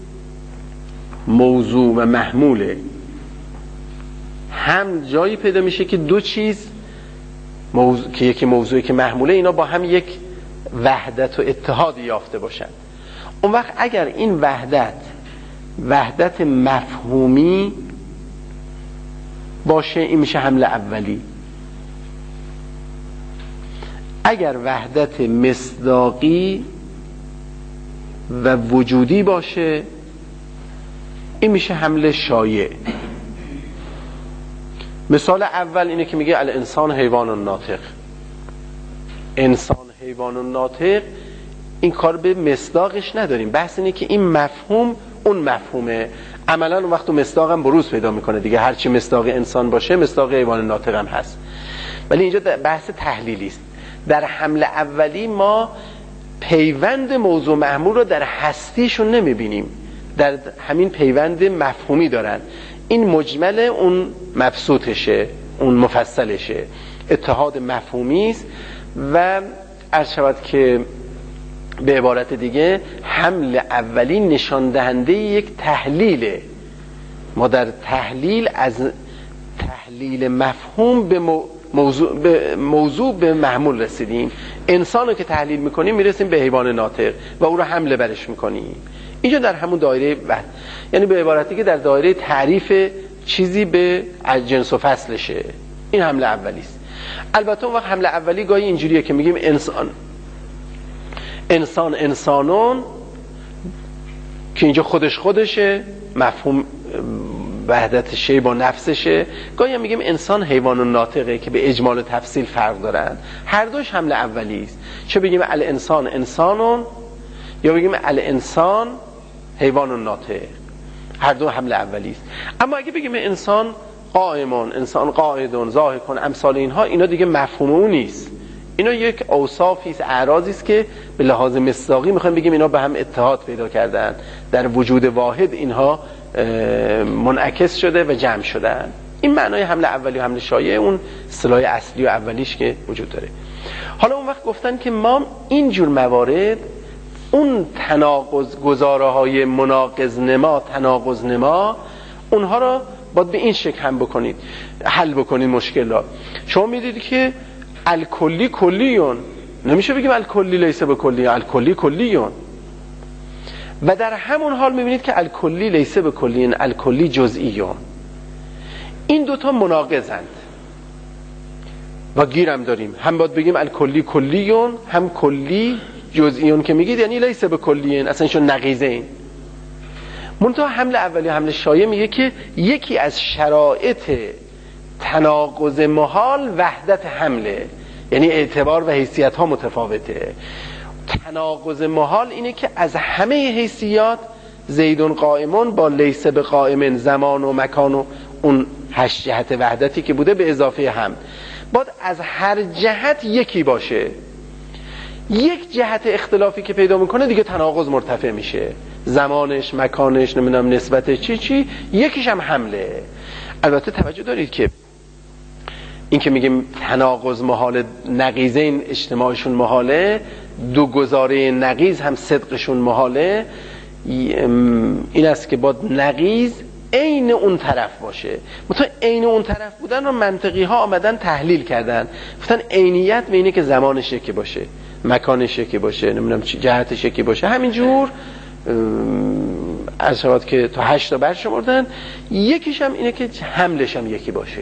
موضوع و محموله. هم جایی پیدا میشه که دو چیز موضوع که یکی موضوعی که محموله اینا با هم یک وحدت و اتحاد یافته باشن. اون وقت اگر این وحدت وحدت مفهومی باشه این میشه حمل اولی. اگر وحدت مصداقی و وجودی باشه این میشه حمل شایع. مثال اول اینه که میگه الانسان حیوان و ناطق. انسان حیوان و ناطق این کار به مصداقش نداریم، بحث اینه که این مفهوم اون مفهومه. عملا اون وقت مصداق هم بروز پیدا میکنه دیگه، هرچی مصداق انسان باشه مصداق حیوان ناطق هم هست. ولی اینجا بحث تحلیلی است. در حمل اولی ما پیوند موضوع محمول رو در هستیشون نمیبینیم، در همین پیوند مفهومی دارن. این مجمل اون مبسوطشه، اون مفصلشه، اتحاد مفهومی است. و عرض شود که به عبارت دیگه حمل اولی نشان دهنده یک تحلیله. ما در تحلیل از تحلیل مفهوم به موضوع به موضوع به محمول رسیدیم. انسانو که تحلیل میکنیم میرسیم به حیوان ناطق و او رو حمله برش میکنیم. اینجا در همون دایره وحد، یعنی به عبارتی که در دایره تعریف چیزی به از جنس و فصلشه. این حمله اولی است. البته اون وقت حمله اولی گاهی اینجوریه که میگیم انسان انسان انسانون که اینجا خودش خودشه، مفهوم وحدت شی با نفسشه. گاهی هم میگیم انسان حیوان و ناطقه که به اجمال و تفصیل فرق دارن. هر دوش حمله اولی است. چه بگیم الانسان انسانون یا بگیم الانسان حیوان و ناطق، هر دو حمله اولی است. اما اگه بگیم انسان قائمون، انسان قاعدون، ضاحکون، امثال اینها، اینا دیگه مفهوم اون نیست. اینا یک اوصافی است، اعراضی است که به لحاظ مصداقی میخوایم بگیم اینا به هم اتحاد پیدا کردن، در وجود واحد اینها منعکس شده و جمع شدن. این معنای حمله اولی و حمله شایع اون اصطلاح اصلی و اولیش که وجود داره. حالا اون وقت گفتن که ما این جور موارد، اون تناقض گزاره های مناقض نما، تناقض نما، اونها را باید به این شکل هم بکنید، حل بکنید مشکل را. شما میدید که الکلی کلیون، نمیشه بگیم الکلی لیس به کلی، الکلی کلیون. و در همون حال میبینید که الکلی لیس به کلیون، الکلی جزئیون. این دوتا مناقضند و گیرم داریم، هم باید بگیم الکلی کلیون، هم کلی جزئیون که میگید یعنی لیس به کلیون، اصلا شون نقیضه این. منتها حمله اولی حمله شایع میگه که یکی از شرایط تناقض محال وحدت حمله، یعنی اعتبار و حیثیت ها متفاوته. تناقض محال اینه که از همه حیثیات زیدون قائمون با لیس به قائمن، زمان و مکان و اون هشت جهت وحدتی که بوده به اضافه هم، باید از هر جهت یکی باشه. یک جهت اختلافی که پیدا میکنه دیگه تناقض مرتفع میشه، زمانش، مکانش، نمیدونم نسبت چی چی، یکیش هم حمله. البته توجه دارید که این که میگیم تناقض محال، نقیضین اجتماعشون محاله، دو گزاره نقیض هم صدقشون محاله، این است که باید نقیض عین اون طرف باشه. مثلا عین اون طرف بودن رو منطقی ها آمدن تحلیل کردن، گفتن عینیت به اینه که زمانش یکی باشه، مکانش یکی باشه، نمیدونم چی جهتش یکی باشه. همینجور از شبات که تا هشت تا برشمردن، یکیش هم اینه که حملش هم یکی باشه.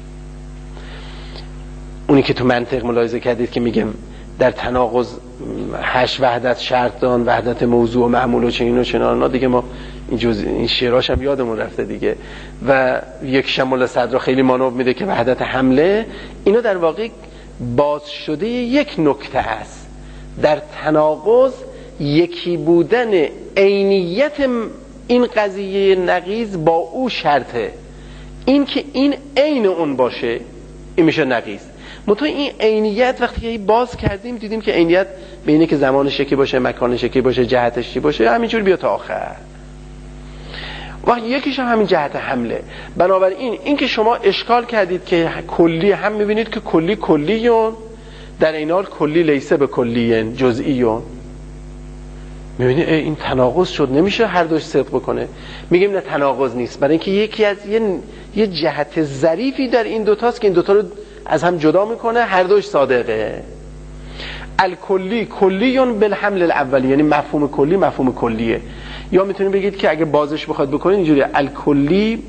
اونی که تو منطق ملاحظه کردید که میگم در تناقض هشت وحدت شرط دان، وحدت موضوع و معمول و چنین و چنان، دیگه ما این جز این شعراش هم یادمون رفته دیگه. و یک شمال صدر خیلی مانور میده که وحدت حمله، اینا در واقع باز شده یک نکته است. در تناقض یکی بودن عینیت این قضیه نقیض با او شرطه، این که این عین اون باشه این میشه نقیض. منتها این عینیت وقتی باز کردیم دیدیم که عینیت به اینه که زمانش یکی باشه، مکانش یکی باشه، جهتش چی باشه، همینجور بیا تا آخر. وقتی یکیش هم همین جهت حمله. بنابراین این که شما اشکال کردید که کلی هم میبینید که کلی کلیون، در این حال کلی لیسه به کلیین جزئیون، میبینید این تناقض شد، نمیشه هر دوش صدق بکنه. میگیم نه تناقض نیست، برای اینکه یکی از یه, یه جهت ظریفی در این دوتاست که این دوتا رو از هم جدا میکنه، هر دوش صادقه. الکلی کلیون بالحمل الاولی، یعنی مفهوم کلی مفهوم کلیه. یا میتونید بگید که اگه بازش بخواد بکنید اینجوری، الکلی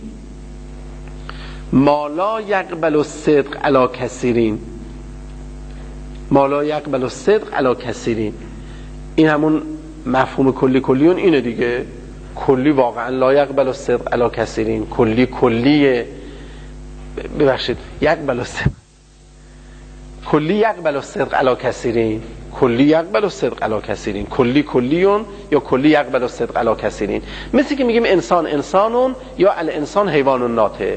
مالا یقبل الصدق علی کثیرین، مالا یقبل الصدق علی کثیرین، این همون مفهوم کلی کلیون اینه دیگه. کلی واقعا لا یقبل الصدق علی کثیرین، کلی کلیه، ببخشید یقبل الصدق، کلی یقبل الصدق علی کثیرین، کلی یقبل الصدق علی کثیرین، کلی کلیون یا کلی یقبل الصدق علی کثیرین. مثل که میگیم انسان انسانون یا الانسان حیوان ناطق.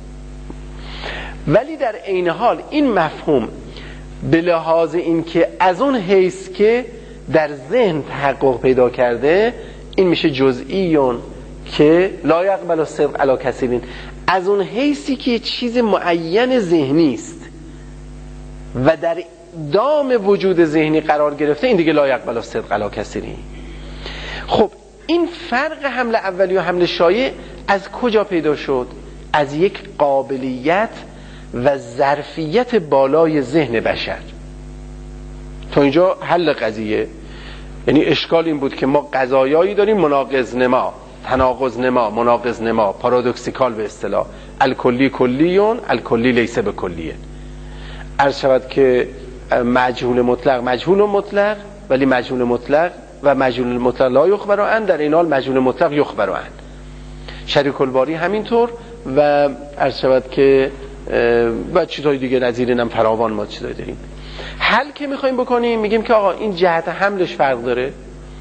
ولی در عین حال این مفهوم به لحاظ این که از اون حیث که در ذهن تحقق پیدا کرده، این میشه جزئیون که لا یقبل الصدق علی کثیرین. از اون حیثی که چیز معین ذهنی است و در دام وجود ذهنی قرار گرفته، این دیگه لا یقبل الصدق علی کثیرین. خب این فرق حمله اولی و حمله شایع از کجا پیدا شد؟ از یک قابلیت و ظرفیت بالای ذهن بشر. تا اینجا حل قضیه. یعنی اشکال این بود که ما قضایایی داریم مناقض نما، تناقض نما، مناقض نما، پارادوکسیکال به اصطلاح، الکلی کلیون، الکلی لیسه به کلیه. عرض شود که مجهول مطلق مجهول مطلق، ولی مجهول مطلق و مجهول مطلق لا یخبر عنه، در این حال مجهول مطلق یخبر عنه. شریک الباری همینطور و عرض شود که و چیزهای دیگه نظیر اینم فراوان ما چیزایی داریم. حل که میخوایم بکنیم میگیم که آقا این جهت حملش فرق داره.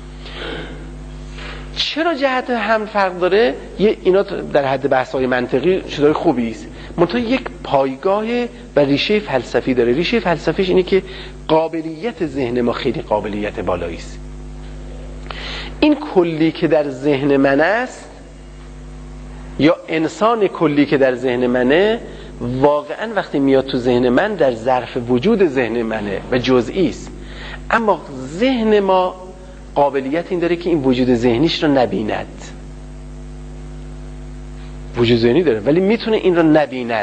چرا جهت حمل فرق داره؟ یه اینا در حد بحث‌های منطقی چیزای خوبی است، منتها یک پایگاه و ریشه فلسفی داره. ریشه فلسفیش اینه که قابلیت ذهن ما خیلی قابلیت بالایی است. این کلی که در ذهن من است یا انسان کلی که در ذهن منه، واقعا وقتی میاد تو ذهن من در ظرف وجود ذهن منه و جزئی است، اما ذهن ما قابلیت این داره که این وجود ذهنیش رو نبیند. وجود ذهنی داره ولی میتونه این رو نبیند،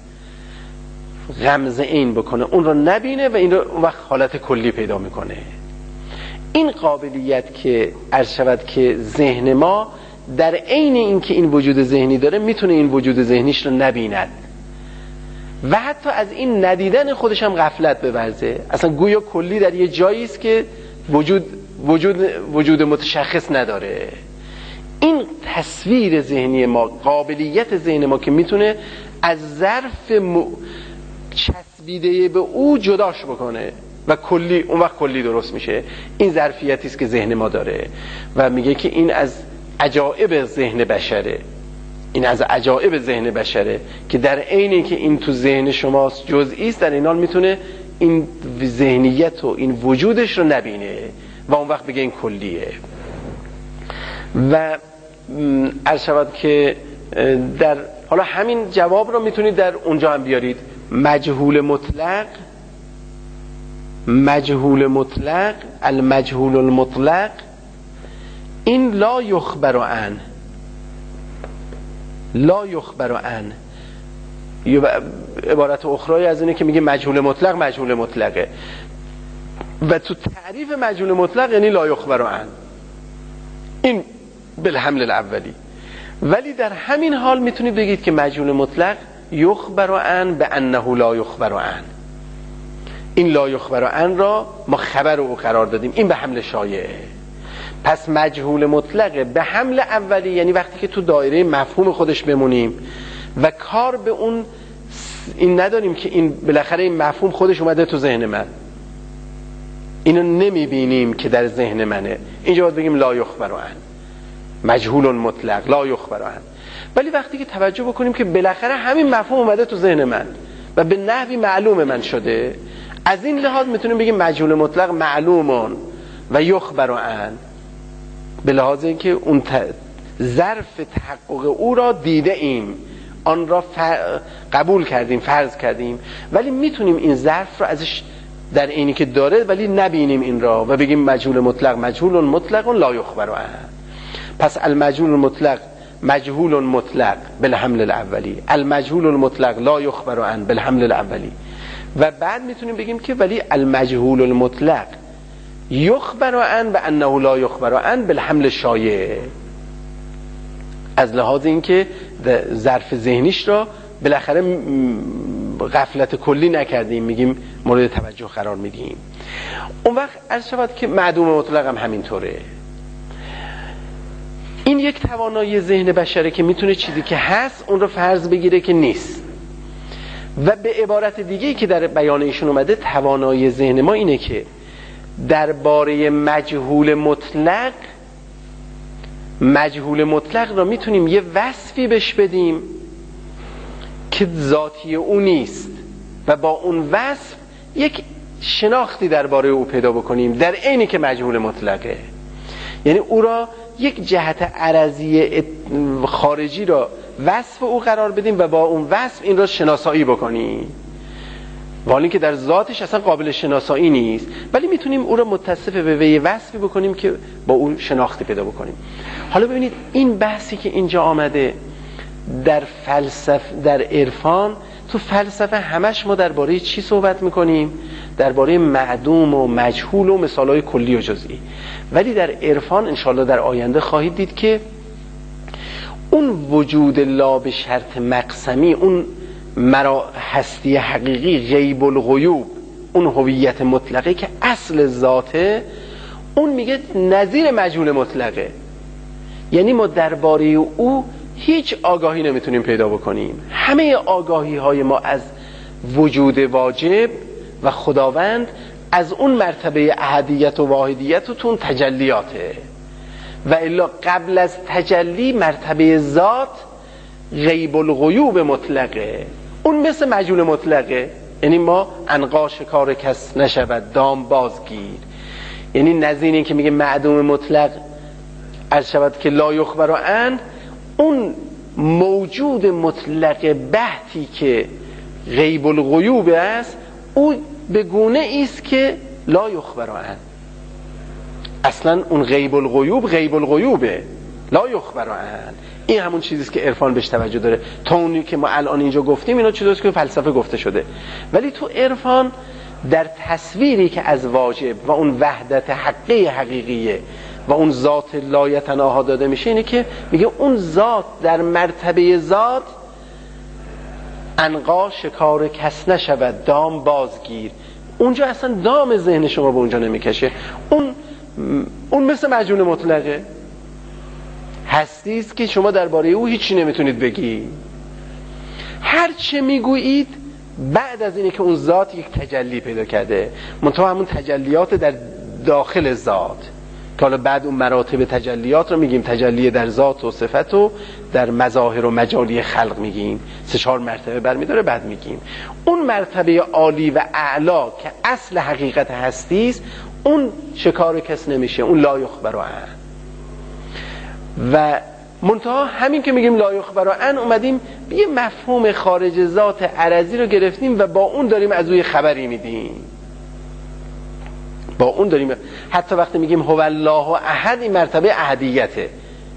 غمزه این بکنه، اون رو نبینه و این رو اون وقت حالت کلی پیدا میکنه. این قابلیت که عرض شود که ذهن ما در عین این که این وجود ذهنی داره میتونه این وجود ذهنیش رو نبیند و حتی از این ندیدن خودش هم غفلت بورزه. اصلا گویا کلی در یه جایی است که وجود وجود وجود متشخص نداره. این تصویر ذهنی ما، قابلیت ذهن ما که میتونه از ظرف م... چسبیده به او جداش بکنه و کلی، اون وقت کلی درست میشه. این ظرفیتی است که ذهن ما داره و میگه که این از عجایب ذهن بشره. این از عجایب ذهن بشره که در عین اینکه این تو ذهن شماست جزئی است، در این حال میتونه این ذهنیت و این وجودش رو نبینه و اون وقت بگه این کلیه. و عرض شود که در حالا همین جواب رو میتونید در اونجا هم بیارید. مجهول مطلق مجهول مطلق المجهول المطلق این لا یخبر عنه، لا یخبر عنه. یه عبارت اخرای از اینه که میگه مجهول مطلق مجهول مطلقه و تو تعریف مجهول مطلق یعنی لا یخبر عنه، این بالحمل الاولی. ولی در همین حال میتونید بگید که مجهول مطلق یخبر عنه به انه لا یخبر عنه. این لا یخبر عنه را ما خبر او قرار دادیم، این به حمل شایعه. پس مجهول مطلق به حمل اولی یعنی وقتی که تو دایره مفهوم خودش بمونیم و کار به اون این نداریم که این بالاخره این مفهوم خودش اومده تو ذهن من، اینو نمیبینیم که در ذهن منه، اینجا باید بگیم لا یخبر عنه، مجهول مطلق لا یخبر عنه. ولی وقتی که توجه بکنیم که بالاخره همین مفهوم اومده تو ذهن من و به نحوی معلوم من شده، از این لحاظ میتونیم بگیم مجهول مطلق معلومون و یخبر عنه، به لحاظ اینکه اون ظرف تحقق او را دیده ایم، آن را ف... قبول کردیم، فرض کردیم، ولی میتونیم این ظرف را ازش در اینی که داره ولی نبینیم این را و بگیم مجهول مطلق مجهول مطلق لا یخبر عنه. پس المجهول المطلق مجهول مطلق بالحمل الاولی، المجهول المطلق لا یخبر عنه بالحمل الاولی. و بعد میتونیم بگیم که ولی المجهول المطلق یخبر عنه و انه لا یخبر عنه بالحمل شایع، از لحاظ اینکه ظرف ذهنیش را بالاخره غفلت کلی نکردیم، میگیم مورد توجه قرار میدیم. اون وقت عرض شود که معدوم مطلق هم همینطوره. این یک توانایی ذهن بشره که میتونه چیزی که هست اون رو فرض بگیره که نیست. و به عبارت دیگه‌ای که در بیان ایشون اومده، توانایی ذهن ما اینه که درباره مجهول مطلق مجهول مطلق را میتونیم یه وصفی بهش بدیم که ذاتی او نیست و با اون وصف یک شناختی درباره او پیدا بکنیم در عینی که مجهول مطلقه. یعنی او را یک جهت عرضی خارجی را وصف او قرار بدیم و با اون وصف این را شناسایی بکنیم، ولی که در ذاتش اصلا قابل شناسایی نیست، ولی میتونیم او را متصف به وی وصفی بکنیم که با اون شناختی پیدا بکنیم. حالا ببینید این بحثی که اینجا آمده در فلسفه، در عرفان، تو فلسفه همش ما درباره چی صحبت میکنیم؟ درباره معدوم و مجهول و مثالهای کلی و جزئی. ولی در عرفان انشالله در آینده خواهید دید که اون وجود لا به شرط مقسمی، اون مرا هستی حقیقی غیب الغیوب، اون هویت مطلقه که اصل ذاته، اون میگه نظیر مجهول مطلقه. یعنی ما درباره او هیچ آگاهی نمیتونیم پیدا بکنیم. همه آگاهی های ما از وجود واجب و خداوند از اون مرتبه احدیت و واحدیت و تون تجلیاته، و الا قبل از تجلی مرتبه ذات غیب الغیوب مطلقه، اون مثل مجهول مطلقه. یعنی ما عنقا شکار کس نشود دام بازگیر، یعنی نظیر این که میگه معدوم مطلق از شود که لا یخبر عن، اون موجود مطلق بحثی که غیب الغیوب است، او به گونه ایست که لا یخبر عن. اصلا اون غیب الغیوب غیب الغیوبه، لا یخبر عن. این همون چیزیست که عرفان بهش توجه داره. تا اونی که ما الان اینجا گفتیم اینا چیزیست که فلسفه گفته شده، ولی تو عرفان در تصویری که از واجب و اون وحدت حقی حقیقیه و اون ذات لایتناها داده میشه، اینه که میگه اون ذات در مرتبه ذات عنقا شکار کس نشود دام بازگیر. اونجا اصلا دام ذهن شما به اونجا نمیکشه. اون اون مثل مجنون مطلقه، هستی است که شما درباره او هیچی نمیتونید بگی. هر چه میگویید بعد از اینه که اون ذات یک تجلی پیدا کرده، منتها همون تجلیات در داخل ذات که حالا بعد اون مراتب تجلیات رو میگیم، تجلی در ذات و صفت و در مظاهر و مجالی خلق میگیم، سه چهار مرتبه برمیداره، بعد میگیم اون مرتبه عالی و اعلا که اصل حقیقت هستی است، اون شکار کس نمیشه، اون لا یخبر عن. و منتها همین که میگیم لا یخبر عن، اومدیم یه مفهوم خارج ذات عرضی رو گرفتیم و با اون داریم از اوی خبری میدیم، با اون داریم. حتی وقتی میگیم هو الله احد، این مرتبه احدیته.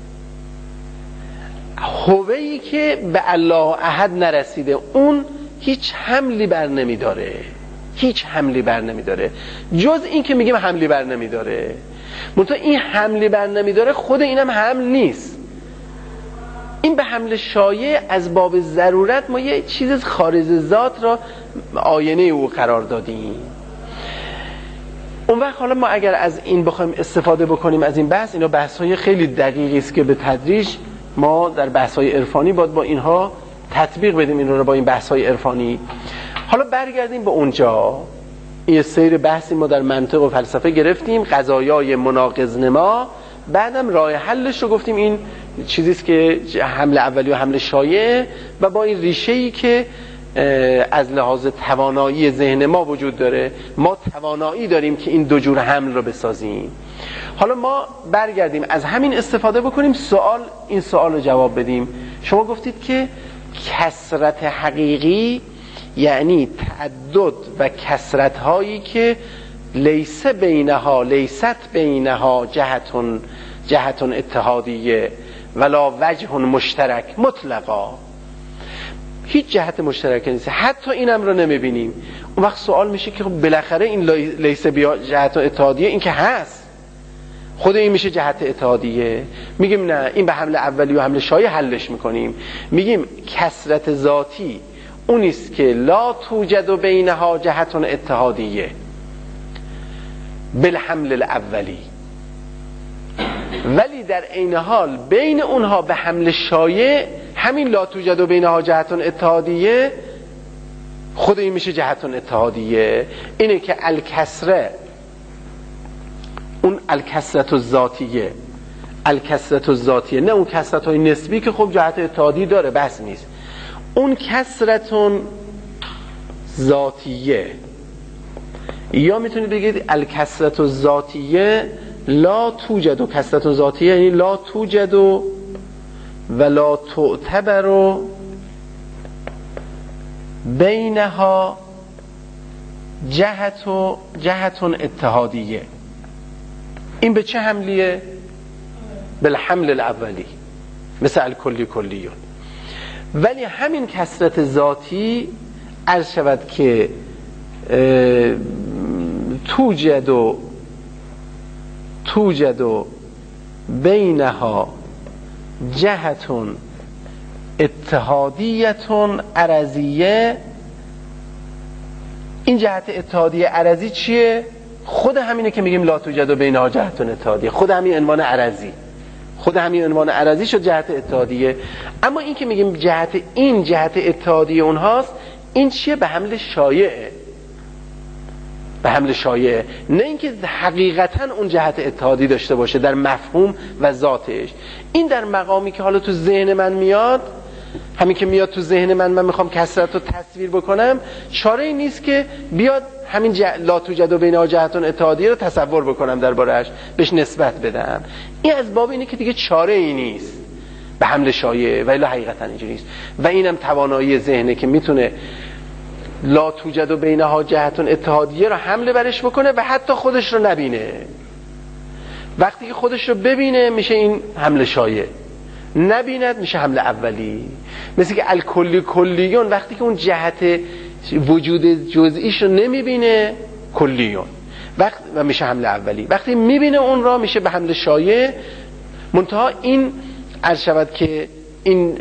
هویی که به الله احد نرسیده، اون هیچ حملی بر نمیداره، هیچ حملی بر نمیداره، جز این که میگیم حملی بر نمیداره. منتها این حملی بر نمیداره خود اینم حمل نیست، این به حمل شایع از باب ضرورت ما یه چیز خارج ذات را آینه او قرار دادیم. اون وقت حالا ما اگر از این بخوایم استفاده بکنیم از این بحث، اینا بحث‌های خیلی دقیقی است که به تدریج ما در بحث‌های عرفانی باید با اینها تطبیق بدیم این رو با این بحث‌های عرفانی. حالا برگردیم به اونجا. این سیر بحثی ما در منطق و فلسفه گرفتیم، قضایای مناقض نما، بعدم راه حلش رو گفتیم. این چیزیست که حمل اولی و حمل شایع، و با این ریشه‌ای که از لحاظ توانایی ذهن ما وجود داره، ما توانایی داریم که این دو جور حمل رو بسازیم. حالا ما برگردیم از همین استفاده بکنیم، سوال این سوال رو جواب بدیم. شما گفتید که کثرت حقیقی یعنی تعدد و کثرت هایی که لیس بینها لیست بینها جهتون جهتون اتحادیه ولا وجه مشترک مطلقا، هیچ جهت مشترک نیست، حتی اینم رو نمیبینیم. اون وقت سوال میشه که خب بالاخره این لیس بیا جهت اتحادیه، این که هست خود این میشه جهت اتحادیه. میگیم نه، این به حمل اولی و حمل شایع حلش میکنیم، میگیم کثرت ذاتی اونیست که لا توجد بینها جهتون اتحادیه بالحمل الاولی، ولی در عین حال بین اونها به حمل شایع همین لا توجد بینها جهتون اتحادیه خود این میشه جهتون اتحادیه. اینه که الکسره، اون الکسرت الذاتیه، الکسرت الذاتیه، نه اون کسرت های نسبی که خب جهت اتحادی داره، بس نیست. اون کسرتون ذاتیه، یا میتونید بگید الکسرت الذاتیه لا توجد، و کسرت ذاتیه یعنی لا توجد و لا تعتبر بینها جهت و جهتون اتحادیه. این به چه حملیه؟ بالحمل الاولی، مثل الکلی کلیون. ولی همین کثرت ذاتی عرض شود که توجد و توجد و بینها جهتون اتحادیتون عرضیه. این جهت اتحادیه عرضی چیه؟ خود همینه که میگیم لا توجد بینها جهتون اتحادیه، خود همین عنوان عرضی، خود همین عنوان عرضی شد جهت اتحادیه. اما این که میگیم جهت این جهت اتحادیه اونهاست، این چیه؟ به حمل شایعه، به حمل شایعه، نه اینکه حقیقتا اون جهت اتحادی داشته باشه در مفهوم و ذاتش. این در مقامی که حالا تو ذهن من میاد، همین که میاد تو ذهن من، من میخوام کسرت رو تصویر بکنم، چاره ای نیست که بیاد همین ج... لا توجد بینها جهتون اتحادیه رو تصور بکنم درباره‌اش، بهش نسبت بدم. این از باب اینه که دیگه چاره ای نیست به حمل شایعه، ولی حقیقتا اینجوری نیست. و اینم توانایی ذهنه که میتونه لا توجد بینها جهتون اتحادیه رو حمله برش بکنه و حتی خودش رو نبینه. وقتی که خودش رو ببینه میشه این حمله شایع، نبیند میشه حمله اولی. مثل که الکلی کلیون، وقتی که اون جهت وجود جزئیش رو نمیبینه کلیون وقت و میشه حمله اولی. وقتی میبینه اون را میشه به حمله شایع. منتها این عرض شود که این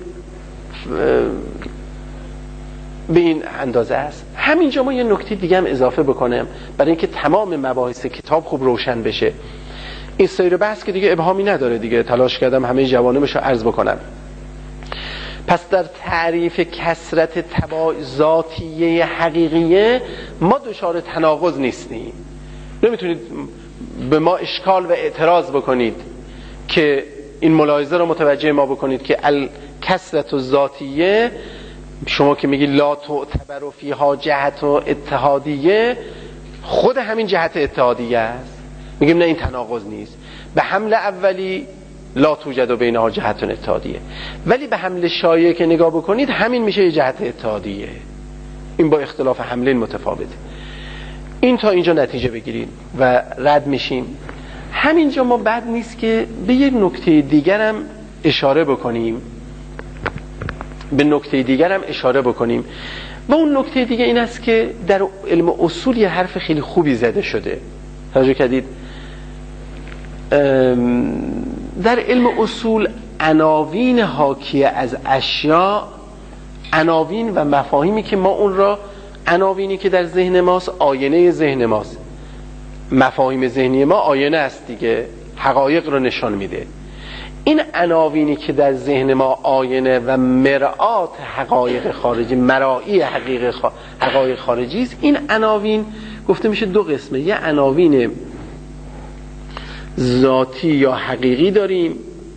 به این اندازه است. همینجا ما یه نکته دیگه هم اضافه بکنم برای اینکه تمام مباحث کتاب خوب روشن بشه. این سیر بحث که دیگه ابهامی نداره دیگه، تلاش کردم همه جوانبش رو عرض بکنم. پس در تعریف کثرت تبع ذاتیه حقیقیه ما دچار تناقض نیستیم. نمیتونید به ما اشکال و اعتراض بکنید که این ملاحظه رو متوجه ما بکنید که الکثرت الذاتیه، شما که میگی لا تعتبر فیها جهت و اتحادیه، خود همین جهت اتحادیه است. میگیم نه، این تناقض نیست. به حمل اولی لا توجد بینها جهت اتحادیه، ولی به حمل شایعه که نگاه بکنید همین میشه یه جهت اتحادیه. این با اختلاف حملین متفاوته. این تا اینجا نتیجه بگیرید و رد میشیم. همینجا ما بد نیست که به یک نکته دیگرم اشاره بکنیم به نکته دیگرم اشاره بکنیم و اون نکته دیگه این است که در علم اصول یه حرف خیلی خوبی زده شده. توجه کردید؟ در علم اصول عناوین حاکیه از اشیاء، عناوین و مفاهیمی که ما اون را، عناوینی که در ذهن ماست آینه ذهن ماست، مفاهیم ذهنی ما آینه است دیگه، حقایق رو نشان میده. این عناوینی که در ذهن ما آینه و مرآت حقایق خارجی، مرایی حقیق خ... حقایق خارجی است، این عناوین گفته میشه دو قسمه. یه عناوین ذاتی یا حقیقی داریم،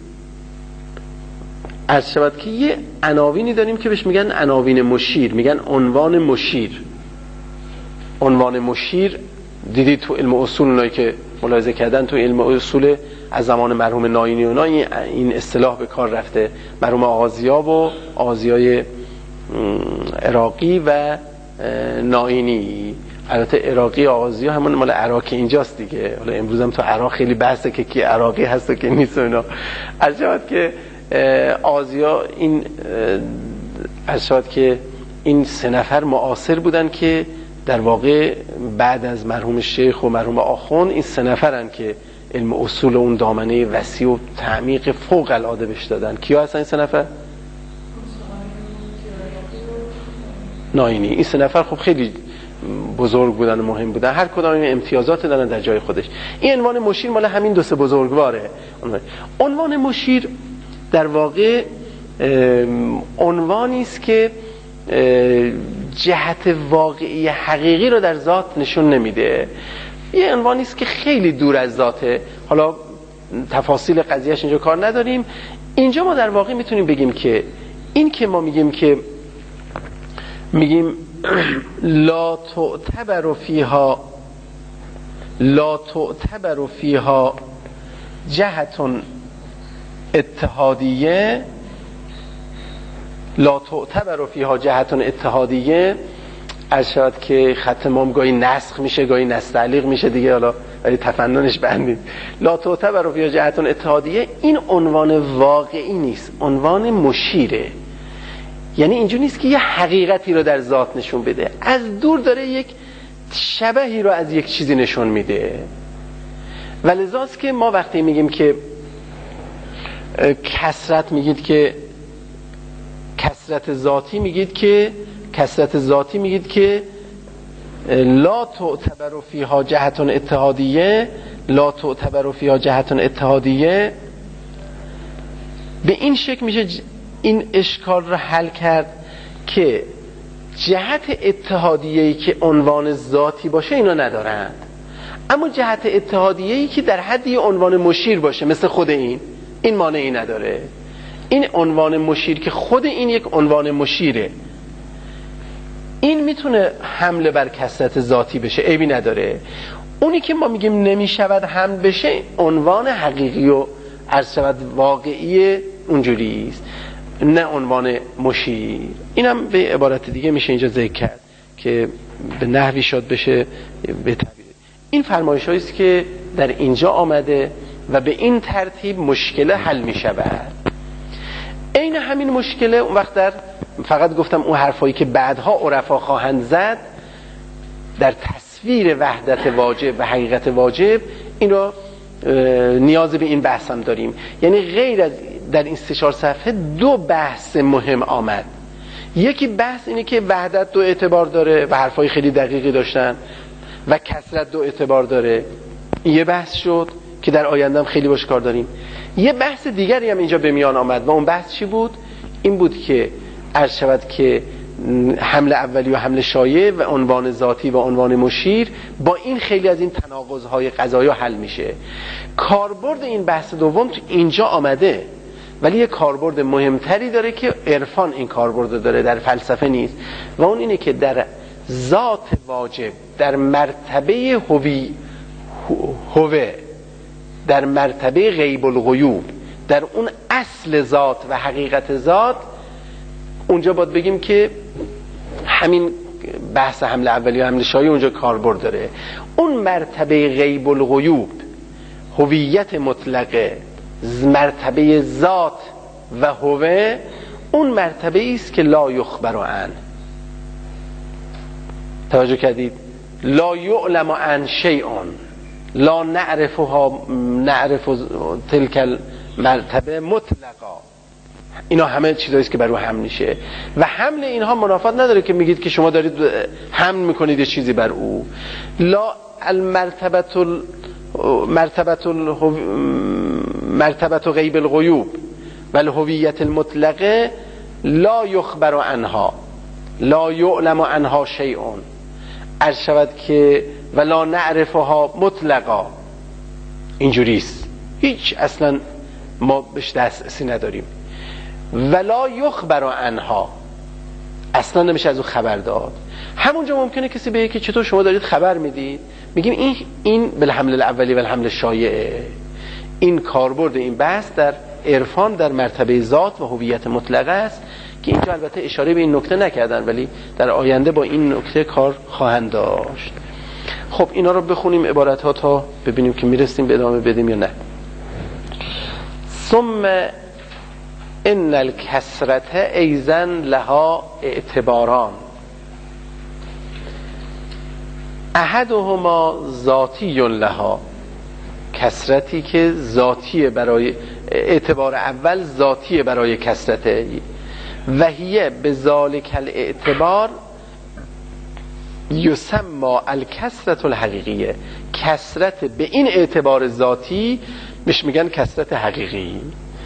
عرض شود که یه عناوینی داریم که بهش میگن عناوین مشیر، میگن عنوان مشیر. عنوان مشیر دیدید تو علم اصول، اونایی که ملاحظه کردن تو علم اصول از زمان مرحوم ناینی اونا این اصطلاح به کار رفته، مرحوم آغازیا و آغازیای عراقی و ناینی. البته عراقی آغازیا همون مال عراق اینجاست دیگه، حالا امروز هم تو عراق خیلی بحثه که کی عراقی هست و کی نیست و اینا. عجبت که آغازیا این عجبت که این سه نفر معاصر بودن که در واقع بعد از مرحوم شیخ و مرحوم آخوند این سه نفرن که علم اصول اون دامنه وسیع و تعمیق فوق العاده بهش دادن. کیا هستن این سه نفر؟ ناینی. این سه نفر خب خیلی بزرگ بودن و مهم بودن، هر کدام این امتیازات دارن در جای خودش. این عنوان مشیر مال همین دو سه بزرگواره. عنوان مشیر در واقع عنوانی است که جهت واقعی حقیقی رو در ذات نشون نمیده. یه عنوانی است که خیلی دور از ذاته. حالا تفاصیل قضیهش اینجا کار نداریم. اینجا ما در واقع میتونیم بگیم که این که ما میگیم که میگیم لا تعتبر فیها لا تعتبر فیها جهتون اتحادیه، لا تعتبر فیها جهتون اتحادیه، از شاید که خط مام گاهی نسخ میشه گاهی نستعلیق میشه دیگه، حالا ولی تفننش بندید. لا تعتبر فیها جهتون اتحادیه این عنوان واقعی نیست، عنوان مشیره. یعنی اینجور نیست که یه حقیقتی رو در ذات نشون بده، از دور داره یک شبهی رو از یک چیزی نشون میده. ولذاست که ما وقتی میگیم که کثرت، میگید که کثرت ذاتی میگید که کثرت ذاتی میگید که لا تعتبر فیها جهت اتحادیه لا تعتبر فیها جهت اتحادیه. به این شکل میشه این اشکال رو حل کرد که جهت اتحادیه‌ای که عنوان ذاتی باشه اینا ندارند، اما جهت اتحادیه‌ای که در حدی عنوان مشیر باشه مثل خود این این مانعی نداره. این عنوان مشیر که خود این یک عنوان مشیره، این میتونه حمله بر کثرت ذاتی بشه، عیبی نداره. اونی که ما میگیم نمیشود حمل بشه عنوان حقیقی و عرض شود واقعی اونجوری است، نه عنوان مشیر. اینم به عبارت دیگه میشه اینجا ذکر کرد که به نحوی شاد بشه به تعبیر. این فرمایش‌هایی است که در اینجا آمده و به این ترتیب مشکل حل میشود. این همین مشکله اون وقت در فقط گفتم اون حرفایی که بعدها عرفا خواهند زد در تصویر وحدت واجب و حقیقت واجب، این رو نیاز به این بحث هم داریم. یعنی غیر از در این سه چهار صفحه دو بحث مهم آمد. یکی بحث اینه که وحدت دو اعتبار داره و حرفای خیلی دقیقی داشتن و کثرت دو اعتبار داره، یه بحث شد که در آینده هم خیلی باش کار داریم. یه بحث دیگری هم اینجا به میان آمد و اون بحث چی بود؟ این بود که عرض شود که حمل اولی و حمل شایع و عنوان ذاتی و عنوان مشیر با این خیلی از این تناقض‌های قضایا حل میشه. کاربرد این بحث دوم تو اینجا آمده، ولی یه کاربرد مهمتری داره که عرفان این کاربرد داره، در فلسفه نیست، و اون اینه که در ذات واجب، در مرتبه هوی هوه، در مرتبه غیب الغیوب، در اون اصل ذات و حقیقت ذات، اونجا باید بگیم که همین بحث حمل اولی و حمل شایع اونجا کاربرد داره. اون مرتبه غیب الغیوب، هویت مطلقه، مرتبه ذات و هوه، اون مرتبه است که لا یخبر عنه. توجه کردید؟ لا یعلم عن شیء، لا نعرفها، نعرف تلک مرتبه مطلقا. اینا همه چیزایی است که بر او حمل میشه و حمل اینها منافات نداره که میگید که شما دارید حمل میکنید یه چیزی بر او. لا المرتبه مرتبه مرتبه غیب الغیوب و الهویت المطلقه لا یخبر عنها، لا یعلم عنها شیء، عرض شود که ولا نعرفها مطلقا. اینجوریست، هیچ اصلا ما بهش دسترسی نداریم. ولا یخبر عنها، اصلا نمیشه از اون خبر داد. همونجا ممکنه کسی بگه که چطور شما دارید خبر میدید؟ میگیم این این بالحمل الاولی و الحمل شایعه. این کاربرد این بحث در عرفان در مرتبه ذات و هویت مطلقه است که اینجا البته اشاره به این نکته نکردن، ولی در آینده با این نکته کار خواهند داشت. خب اینا رو بخونیم عبارت ها تا ببینیم که میرسیم به ادامه بدیم یا نه. ثم ان الکثرت ایضا لها اعتباران، احدهما ذاتی لها، کثرتی که ذاتیه، برای اعتبار اول ذاتیه برای کثرت، و هی بذالک الاعتبار یسمى الکثرت الحقیقیه، کثرت به این اعتبار ذاتی بهش میگن کثرت حقیقی.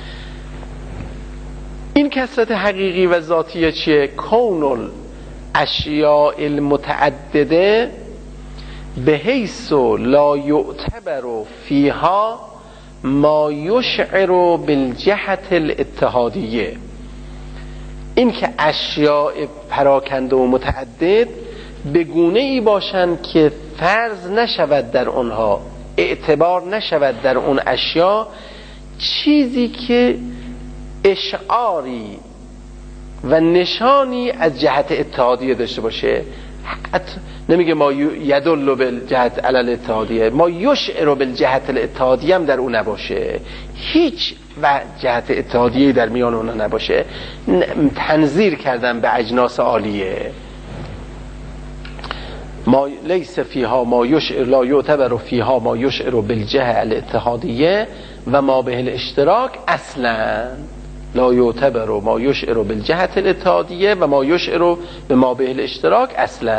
این کثرت حقیقی و ذاتیه چیه؟ کون الاشیاء المتعدده به حیث لا یعتبر فیها ما یشعر بالجهت الاتحادیه. این که اشیاء پراکنده و متعدد به گونه ای باشند که فرض نشود در اونها، اعتبار نشود در اون اشیاء چیزی که اشعاری و نشانی از جهت اتحادیه داشته باشه. نمیگه ما یدل بالجهت علی الاتحادیه، ما یشعر بالجهت الاتحادیه هم در اون نباشه، هیچ و جهت اتحادیه در میان اون نباشه. تنظیر کردن به اجناس عالیه. ما لیس فیها ما یشعر، لا یعتبر فیها ما یشعر بالجهت الاتحادیه و ما به الاشتراک اصلا. لا یعتبر و ما یشعر بالجهت الاتحادیه و ما یشعر به ما به الاشتراک اصلا.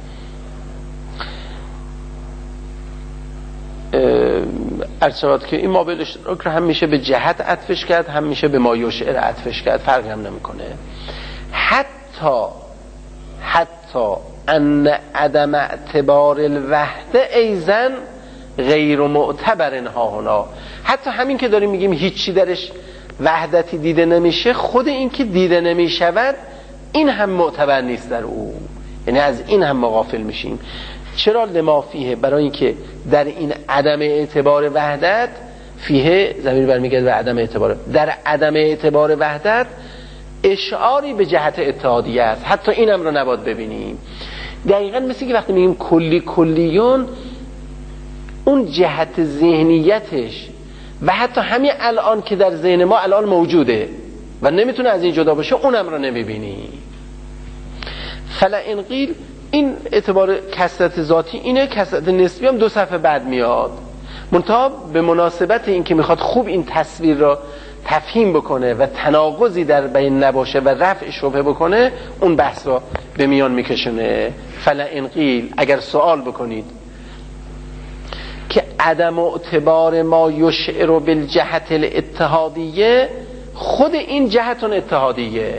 ارشاد که این ما به الاشتراک رو هم میشه به جهت عطفش کرد، هم میشه به ما یشعر عطفش کرد، فرقی هم نمیکنه. حتی حتی ان عدم اعتبار الوحده ایزن غیر معتبر ها هنا، حتی همین که داریم میگیم هیچی درش وحدتی دیده نمیشه، خود این که دیده نمیشود این هم معتبر نیست در او، یعنی از این هم مغافل میشیم. چرا؟ لما فیه، برای اینکه در این عدم اعتبار وحدت، فیه ضمیر برمیگرده به عدم اعتبار، در عدم اعتبار وحدت اشعاری به جهت اتحادیه است. حتی اینم رو نباید ببینیم. دقیقاً مثل که وقتی میگیم کلی کلیون، اون جهت ذهنیتش و حتی همین الان که در ذهن ما الان موجوده و نمیتونه از این جدا باشه، اونم رو نمیبینی. فلا این قیل، این اعتبار کثرت ذاتی اینه، کثرت نسبی هم دو صفحه بعد میاد. منتها به مناسبت این که میخواد خوب این تصویر را تفهیم بکنه و تناقضی در بین نباشه و رفع شبهه بکنه، اون بحث را به میان میکشونه. فلا این قیل، اگر سوال بکنید که عدم اعتبار ما یشعر بالجهت الاتحادیه، خود این جهتون اتحادیه.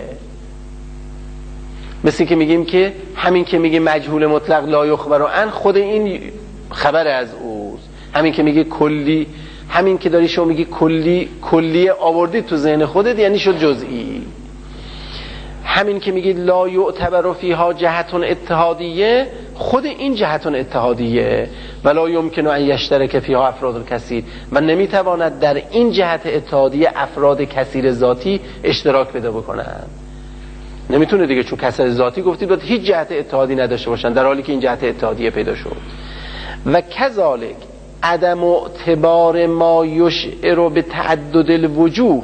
مثل که میگیم که همین که میگه مجهول مطلق لا یخبر عن، خود این خبر از اوست. همین که میگه کلی، همین که داری شما میگی کلی، کلی آوردی تو ذهن خودت، یعنی شد جزئی. همین که میگی لا یعتبر فیها جهتون اتحادیه، خود این جهتون اتحادیه. ولا یمکن ان یشترک فیها افراد کثیر، و نمیتواند در این جهت اتحادیه افراد کثیر ذاتی اشتراک پیدا بکنن. نمیتونه دیگه، چون کثرت ذاتی گفتید باید هیچ جهت اتحادی نداشته باشن، در حالی که این جهت اتحادیه پیدا شد. و کذالک عدم اعتبار ما یشعر به تعدد الوجوه.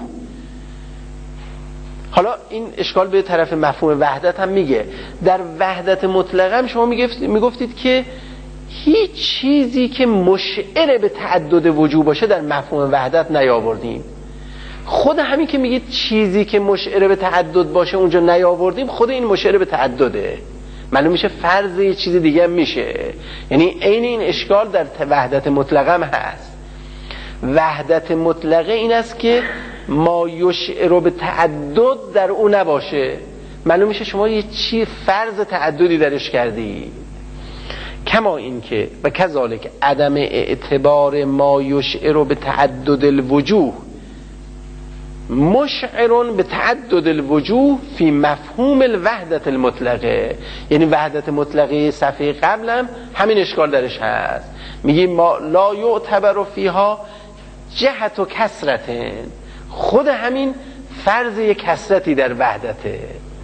حالا این اشکال به طرف مفهوم وحدت هم میگه. در وحدت مطلقه هم شما میگفتید که هیچ چیزی که مشعر به تعدد وجوه باشه در مفهوم وحدت نیاوردیم. خود همین که میگید چیزی که مشعر به تعدد باشه اونجا نیاوردیم، خود این مشعر به تعدده. معلوم میشه فرض یه چیز دیگه هم میشه. یعنی عین این اشکال در وحدت مطلقه هم هست. وحدت مطلقه این است که ما یشعر به تعدد در اون نباشه. معلوم میشه شما یه چی فرض تعددی درش کردی. کما این که و کذالک عدم اعتبار ما یشعر به تعدد الوجوه مشعرون به تعدد الوجوه فی مفهوم الوحدت المطلقه. یعنی وحدت مطلقه صفحه قبلم همین اشکال درش هست. میگیم ما لا یعتبر فیها جهت و کثرتن، خود همین فرض یک کثرتی در وحدته.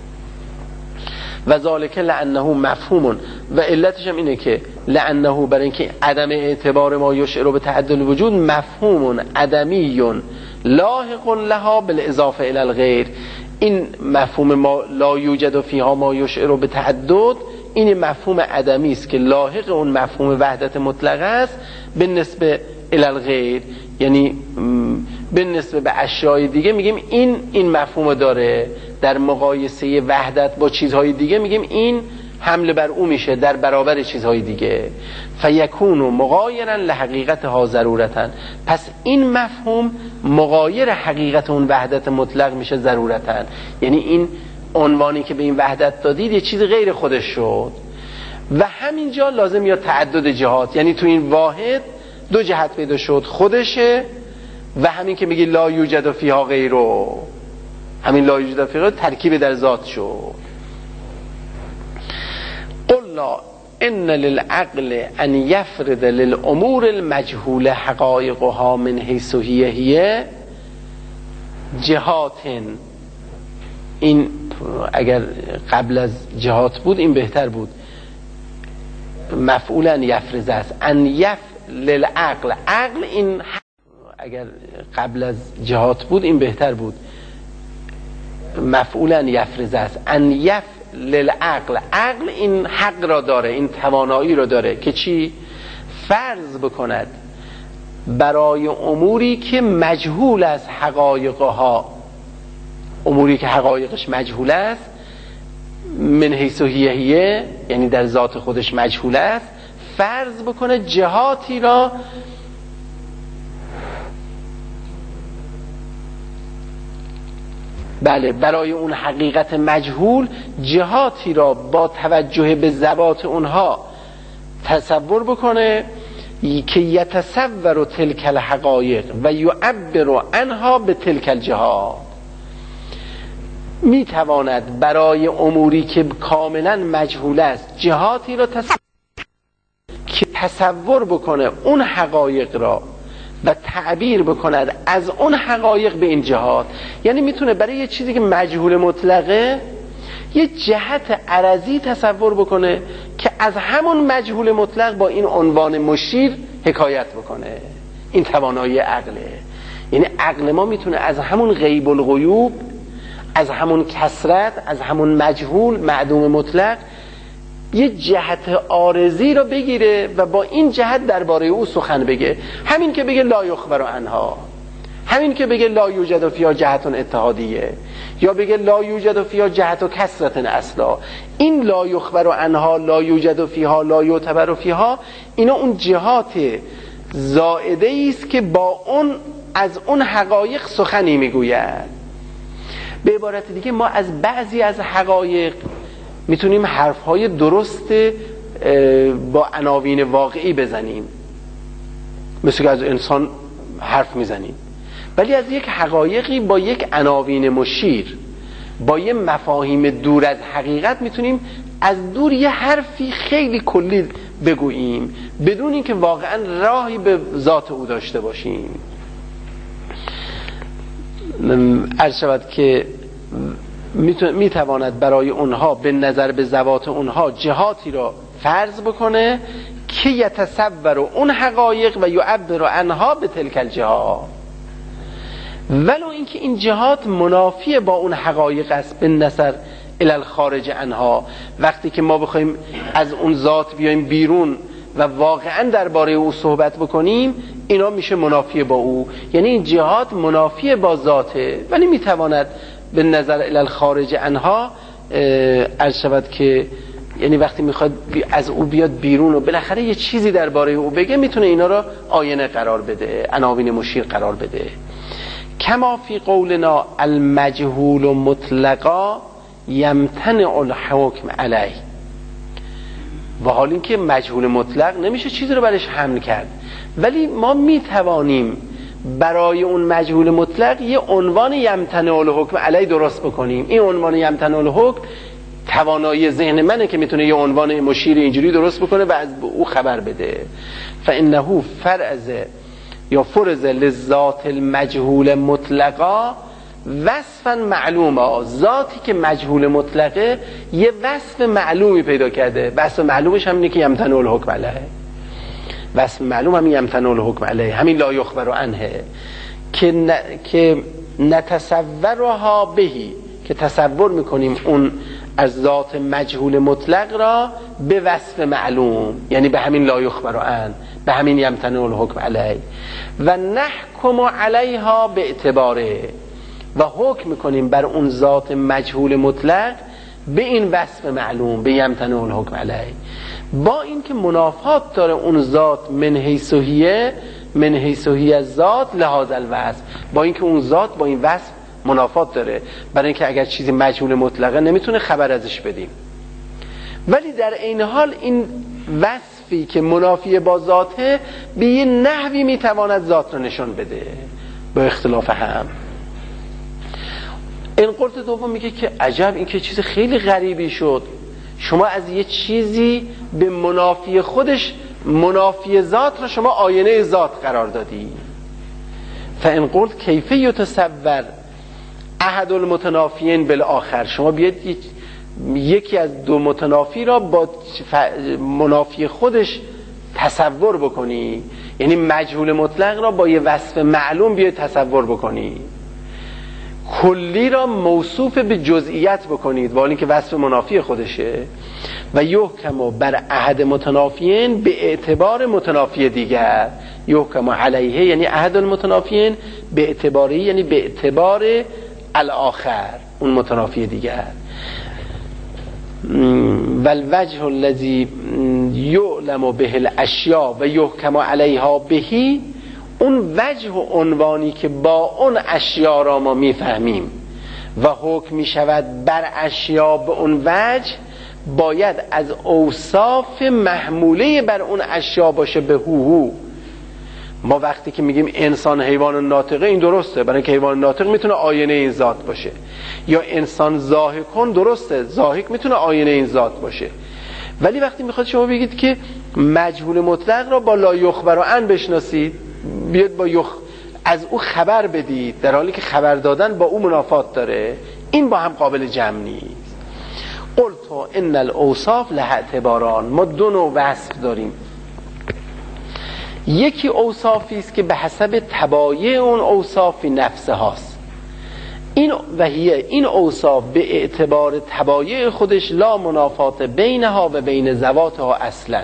و ذالک لانه مفهوم، و علتش هم اینه که لانه، برای اینکه عدم اعتبار ما یشعر به تعدد الوجود مفهوم عدمی لاحق لها بالاضافه الی الغیر. این مفهوم ما لا یوجد فیها ما یشعر به تعدد، این مفهوم عدمی است که لاحق اون مفهوم وحدت مطلقه است به نسبت الی الغیر. یعنی به نسبت به اشیاء دیگه میگیم این این مفهوم داره، در مقایسه وحدت با چیزهای دیگه میگیم این حمله بر او میشه در برابر چیزهای دیگه. فیکون مغایرا لحقیقتها ضرورتا، پس این مفهوم مغایر حقیقت اون وحدت مطلق میشه ضرورتا. یعنی این عنوانی که به این وحدت دادید یه چیز غیر خودش شد و همینجا لازم یا تعدد جهات، یعنی تو این واحد دو جهت پیدا شد، خودشه و همین که میگی لا یوجد فیها غیره، همین لا یوجد فیها ترکیب در ذات شد. قلنا ان للعقل ان یفرد للامور المجهول حقایقها من حیث هی هی جهات. این اگر قبل از جهات بود این بهتر بود. مفعول ان یفرز است. ان یف للعقل، عقل این اگر قبل از جهات بود این بهتر بود. مفعول ان یفرز است. ان یف للعقل، عقل این حق را داره، این توانایی را داره که چی؟ فرض بکند برای اموری که مجهول از حقایقها، اموری که حقایقش مجهول است، من حیث هیه هیه یعنی در ذات خودش مجهول است، فرض بکنه جهاتی را بله برای اون حقیقت مجهول جهاتی را با توجه به ذوات اونها تصور بکنه که یتصور تلک الحقایق و یعبر عنها به تلک الجهات. می تواند برای اموری که کاملا مجهول است جهاتی را تصور که تصور بکنه اون حقایق را و تعبیر بکند از اون حقایق به این جهات. یعنی میتونه برای یه چیزی که مجهول مطلقه یه جهت عرضی تصور بکنه که از همون مجهول مطلق با این عنوان مشیر حکایت بکنه. این توانایی عقله. یعنی عقل ما میتونه از همون غیب الغیوب، از همون کثرت، از همون مجهول معدوم مطلق یه جهت عارضی رو بگیره و با این جهت درباره او سخن بگه. همین که بگه لا یخبر عنها، همین که بگه لا یوجد فیها جهت اتحادیه، یا بگه لا یوجد فیها جهت و کثرت اصلا، این لا یخبر عنها، لا یوجد فیها، لا یعتبر فیها، اینا اون جهات زائده است که با اون از اون حقایق سخنی میگوید. به عبارت دیگه ما از بعضی از حقایق میتونیم حرفهای درست با عناوین واقعی بزنیم، مثل که از انسان حرف میزنیم، ولی از یک حقایقی با یک عناوین مشیر، با یه مفاهیم دور از حقیقت میتونیم از دور یه حرفی خیلی کلی بگوییم بدون اینکه واقعا راهی به ذات او داشته باشیم. عرض شود که میتواند برای اونها به نظر به ذوات اونها جهاتی را فرض بکنه که یتصور اون حقایق و یعبر عنها به تلک الجهات، ولو اینکه این جهات منافی با اون حقایق است به نظر الی الخارج عنها. وقتی که ما بخوایم از اون ذات بیایم بیرون و واقعا درباره او صحبت بکنیم، اینا میشه منافی با او. یعنی این جهات منافی با ذاته، ولی میتواند به نظر الی الخارج عنها عرض شود که یعنی وقتی میخواد از او بیاد بیرون و بالاخره یه چیزی درباره او بگه، میتونه اینا را آینه قرار بده، عناوین مشیر قرار بده. کما فی قولنا المجهول مطلقا یمتنع الحکم علیه. و حال این که مجهول مطلق نمیشه چیزی رو برش حمل کرد، ولی ما میتوانیم برای اون مجهول مطلق یه عنوان یمتنع الحکم علیه درست بکنیم. این عنوان یمتنع الحکم توانایی ذهن منه که میتونه یه عنوان مشیر اینجوری درست بکنه و از او خبر بده. فانه فرض یا فرض لذات المجهول مطلقا وصفا معلوما. ذاتی که مجهول مطلقه یه وصف معلومی پیدا کرده، وصف معلومش هم اینه که یمتنع الحکم علیه. وصف معلوم هم یمتنع الحکم علیه، همین لا یخبر عنه که ن... که نتصورها بهی، که تصور میکنیم اون از ذات مجهول مطلق را به وصف معلوم، یعنی به همین لا یخبر عنه، به همین یمتنع الحکم علیه، و نحکم علیها به اعتباره، و حکم میکنیم بر اون ذات مجهول مطلق به این وصف معلوم، به یمتنع الحکم علیه. با این که منافات داره اون ذات من حیث هیه، من حیث هیه ذات لحاظ الوصف، با این که اون ذات با این وصف منافات داره، برای اینکه اگر چیزی مجهول مطلقه نمیتونه خبر ازش بدیم، ولی در این حال این وصفی که منافی با ذاته به یه نحوی میتواند ذات رو نشون بده با اختلاف هم. این قرط دوم میگه که عجب، این که چیز خیلی غریبی شد، شما از یه چیزی به منافی خودش، منافی ذات را شما آینه ذات قرار دادی. فان قلت کیف یتصور احد المتنافیین بالآخر، شما بیاد یکی از دو متنافی را با منافی خودش تصور بکنی، یعنی مجهول مطلق را با یه وصف معلوم بیاد تصور بکنی، کلی را موصوف به جزئیات بکنید با اینکه وصف منافی خودشه، و یحکم بر احد متنافیین به اعتبار متنافی دیگر. یحکم علیه یعنی احد المتنافیین، به اعتباری یعنی به اعتبار الاخر، اون متنافی دیگر. والوجه الذی یعلم به الاشیاء و یحکم علیها بهی، اون وجه و عنوانی که با اون اشیا را ما میفهمیم و حکم میشود بر اشیا به اون وجه، باید از اوصاف محموله بر اون اشیا باشه به هو. ما وقتی که میگیم انسان حیوان ناطقه، این درسته، برای اینکه حیوان ناطق میتونه آینه این ذات باشه. یا انسان ضاحکون، درسته، ضاحک میتونه آینه این ذات باشه. ولی وقتی میخواد شما بگید که مجهول مطلق را با لا یخبر و ان بشناسید، بیاد با یخ از او خبر بدید، در حالی که خبر دادن با او منافات داره، این با هم قابل جمع نیست. قلت ان الاوصاف لها اعتباران، ما دو نوع وصف داریم. یکی اوصافی است که به حسب تبایع اون اوصاف نفسه هاست، این وحیه این اوصاف به اعتبار تبایع خودش لا منافات بینها و بین ذواتها اصلا.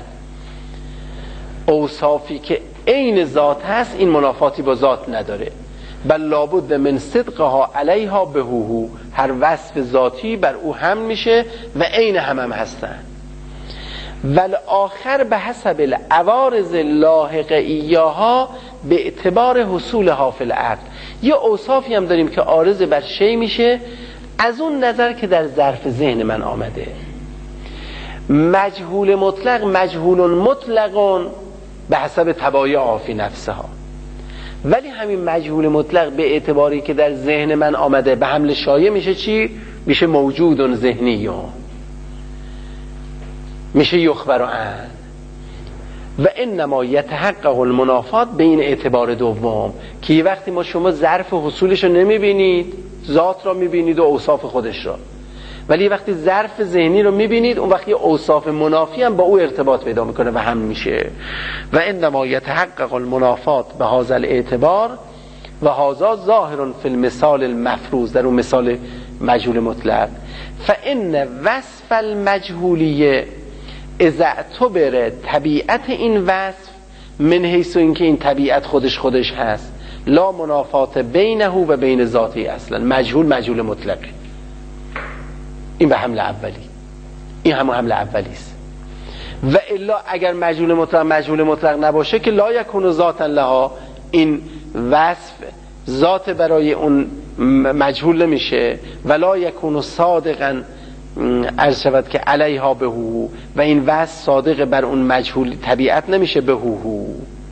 اوصافی که عین ذات هست این منافاتی با ذات نداره، بل لابد من صدقها علیها بهوهو، هر وصف ذاتی بر او هم میشه و عین هم هم هستن. والآخر به حسب العوارض لاحقه ایاها به اعتبار حصولها فی العقل. یه اوصافی هم داریم که عارض بر شی میشه از اون نظر که در ظرف ذهن من آمده. مجهول مطلق مجهول مطلقون به حسب تبایع فی نفسها، ولی همین مجهول مطلق به اعتباری که در ذهن من آمده به حمل شایع میشه چی؟ میشه موجود ذهنی، میشه یخبر و ان. و انما یتحقق المنافات بین اعتبار دوم، که یه وقتی ما شما ظرف حصولش رو نمیبینید، ذات را میبینید و اوصاف خودش را، ولی وقتی ظرف ذهنی رو میبینید اون وقتی اوصاف منافی هم با او ارتباط پیدا میکنه و هم میشه. و انما یتحقق المنافات به هذا الاعتبار و هذا ظاهر فی المثال المفروض، در اون مثال مجهول مطلق. فان وصف المجهولیه اذا اعتبر طبیعت این وصف من حیث اینکه این طبیعت خودش خودش هست، لا منافات بینه و بین ذاتی اصلا. مجهول مجهول مطلقه، این به حمل اولی، این همون حمل اولی است. و الا اگر مجهول مطلق مجهول مطلق نباشه که لا یکون ذاتا لها، این وصف ذات برای اون مجهول نمیشه. ولا یکون صادقا عرض شود که علیها بهو، و این وصف صادق بر اون مجهول طبیعت نمیشه بهو.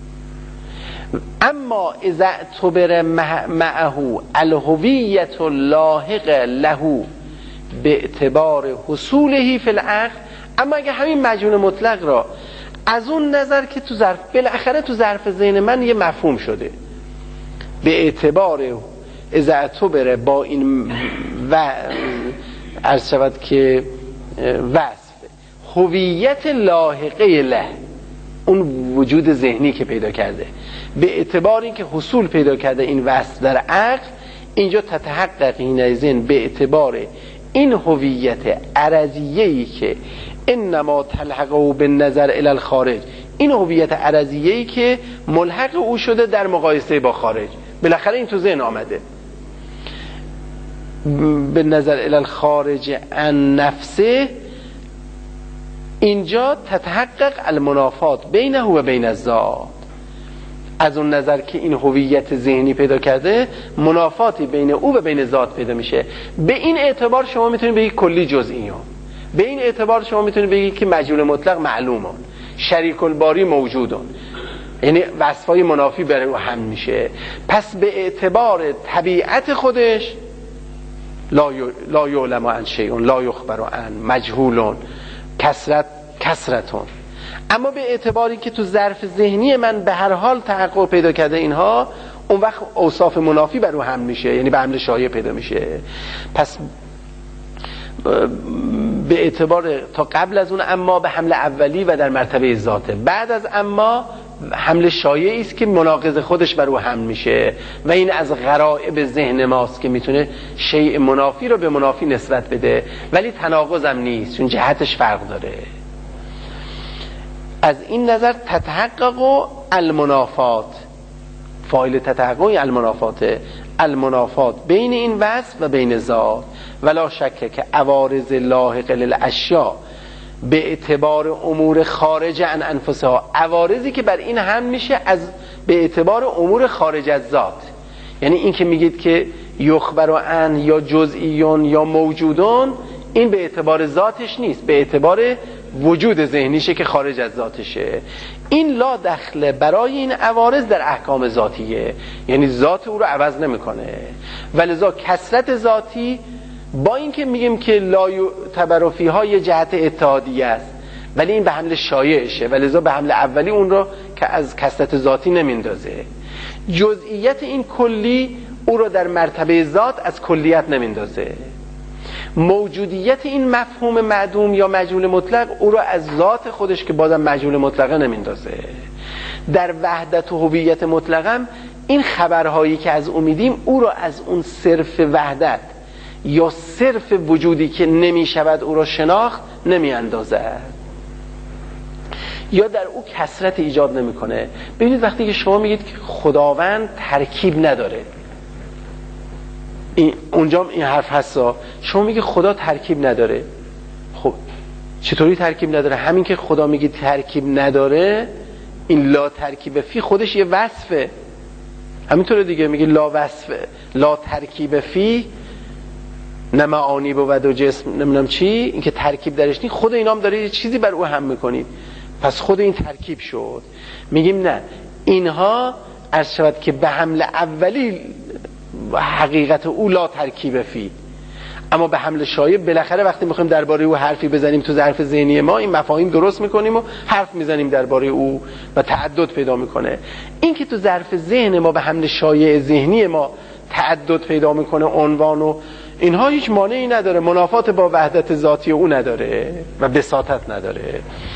اما اذا اعتبر معه الهویت اللاحق له به اعتبار حصوله فی العقل، اما اگه همین مجهول مطلق را از اون نظر که تو ظرف بالاخره تو ظرف ذهن من یه مفهوم شده، به اعتبار اذا اعتبر با این و عرض شود که وصف هویت لاحقه له، اون وجود ذهنی که پیدا کرده، به اعتبار اینکه حصول پیدا کرده این وصف در عقل، اینجا تتحقق این ذهن به اعتبار این هویت عرضیه‌ای که انما تلحقه بالنظر الی الخارج، این هویت عرضیه‌ای که ملحق او شده در مقایسه با خارج، بالاخره این تو ذهن آمده. به نظر الی الخارج عن نفسه، اینجا تتحقق المنافات بینه و بین الذات، از اون نظر که این هویت ذهنی پیدا کرده منافاتی بین او و بین ذات پیدا میشه. به این اعتبار شما میتونید بگید کلی جزئی، به این اعتبار شما میتونید بگید که مجهول مطلق معلومون، شریک الباری موجودون، یعنی وصفای منافی برای او هم میشه. پس به اعتبار طبیعت خودش لا یعلم عن شیء لا یخبر عن مجهولون کثرت کثرتون. اما به اعتباری که تو ظرف ذهنی من به هر حال تحقق پیدا کرده اینها، اون وقت اوصاف منافی بر او هم میشه، یعنی به حمل شایع پیدا میشه. پس به اعتبار تا قبل از اون اما به حمل اولی و در مرتبه ذاته، بعد از اما حمل شایعی است که مناقض خودش بر او هم میشه، و این از غرائب ذهن ماست که میتونه شیء منافی رو به منافی نسبت بده، ولی تناقض هم نیست چون جهتش فرق داره. از این نظر تتحقق المنافات، فاعل تتحقق المنافات، المنافات بین این وصف و بین ذات. ولا شک که عوارض لاحق للاشیاء به اعتبار امور خارج عن انفسها، عوارضی که بر این هم میشه از به اعتبار امور خارج از ذات، یعنی این که میگید که یخبر عن یا جزئیون یا موجودون، این به اعتبار ذاتش نیست، به اعتبار وجود ذهنیشه که خارج از ذاتشه. این لا دخل برای این عوارض در احکام ذاتیه، یعنی ذات او رو عوض نمیکنه. ولذا کثرت ذاتی با اینکه میگیم که لا یعتبر فیها یه جهت اتحادیه است، ولی این به حمل شایعشه، ولذا به حمل اولی اون رو که از کثرت ذاتی نمیندازه. جزئیت این کلی او رو در مرتبه ذات از کلیت نمیندازه. موجودیت این مفهوم معدوم یا مجهول مطلق او رو از ذات خودش که بازم مجهول مطلقه نمیندازه. در وحدت و هویت مطلقم این خبرهایی که از او میدیم او رو از اون صرف وحدت یا صرف وجودی که نمیشود او رو شناخت نمیاندازه، یا در او کثرت ایجاد نمیکنه. ببینید وقتی که شما میگید که خداوند ترکیب نداره، این اونجا این حرف هستا، شما میگی خدا ترکیب نداره. خب چطوری ترکیب نداره؟ همین که خدا میگی ترکیب نداره، این لا ترکیب فی خودش یه وصفه، همینطوره دیگه، میگی لا وصفه، لا ترکیب فی، نه معانی بود و جسم نمیدونم چی، این که ترکیب درش نیست، خود اینام داره یه چیزی بر او هم میکنید، پس خود این ترکیب شد. میگیم نه، اینها عرض شود که به حمل اولی حقیقت او لا ترکیب فی، اما به حمل شایع بالاخره وقتی میخوایم درباره او حرفی بزنیم تو ظرف ذهنی ما، این مفاهیم درست میکنیم و حرف میزنیم درباره او و تعدد پیدا میکنه. این که تو ظرف ذهن ما به حمل شایع ذهنی ما تعدد پیدا میکنه، عنوان و اینها هیچ مانعی نداره، منافات با وحدت ذاتی او نداره و بساطت نداره.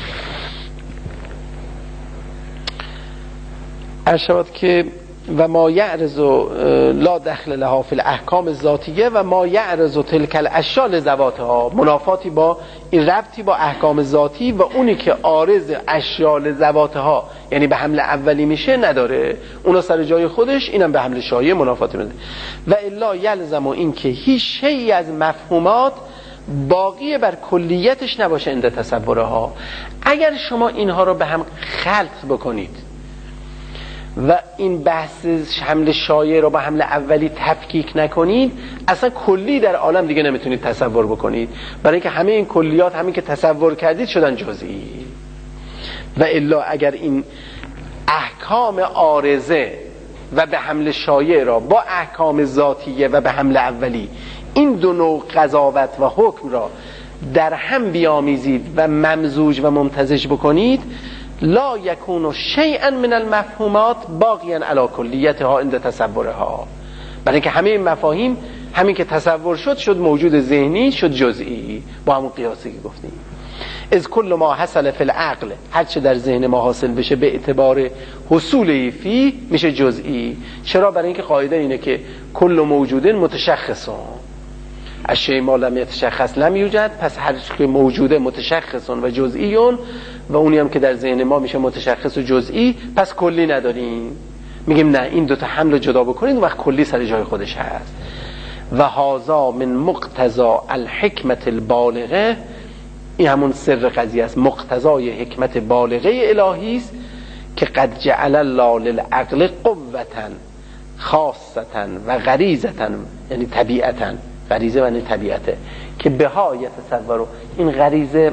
ارشاد که و ما یعرض لا دخل لها فی الاحکام ذاتیه و ما یعرض تلک الاشیاء لذواتها، منافاتی با این ربطی با احکام ذاتی و اونی که عارض اشیاء لذواتها یعنی به حمل اولی میشه نداره، اونا سر جای خودش، اینم به حمل شایع منافاتی میده. و الا یلزم این که هیچ شیء از مفهومات باقی بر کلیتش نباشه عند تصورها. اگر شما اینها رو به هم خلط بکنید و این بحث حمل شایع رو با حمل اولی تفکیک نکنید، اصلا کلی در عالم دیگه نمیتونید تصور بکنید، برای اینکه همه این کلیات همین که تصور کردید شدن جزئی. و الا اگر این احکام عارضه و به حمل شایع را با احکام ذاتیه و به حمل اولی، این دو نوع قضاوت و حکم را در هم بیامیزید و ممزوج و ممتزج بکنید، لا یکون شیئا من المفهومات باقیا علی کلیتها عند تصورها، برای اینکه همه این مفاهیم همین که تصور شد شد موجود ذهنی، شد جزئی، با همون قیاسی که گفتیم. از کل ما حصل فی العقل، هر چه در ذهن ما حاصل بشه به اعتبار حصول فی میشه جزئی. چرا؟ برای اینکه قاعده اینه که کل موجود متشخص، اشیاء ما لم یتشخص لم یوجد، پس هر چه موجوده متشخص و جزئیون و اونی هم که در ذهن ما میشه متشخص و جزئی، پس کلی نداریم. میگیم نه، این دوتا حمل رو جدا بکنید، وقت کلی سر جای خودش هست. و هذا من مقتضا الحکمت البالغه، این همون سر قضیه است، مقتضای حکمت بالغه الهی است که قد جعل الله للعقل قوتا خاصتا و غریزتا، یعنی طبیعتا، غریزه و طبیعته، که بها یتصور. این غریزه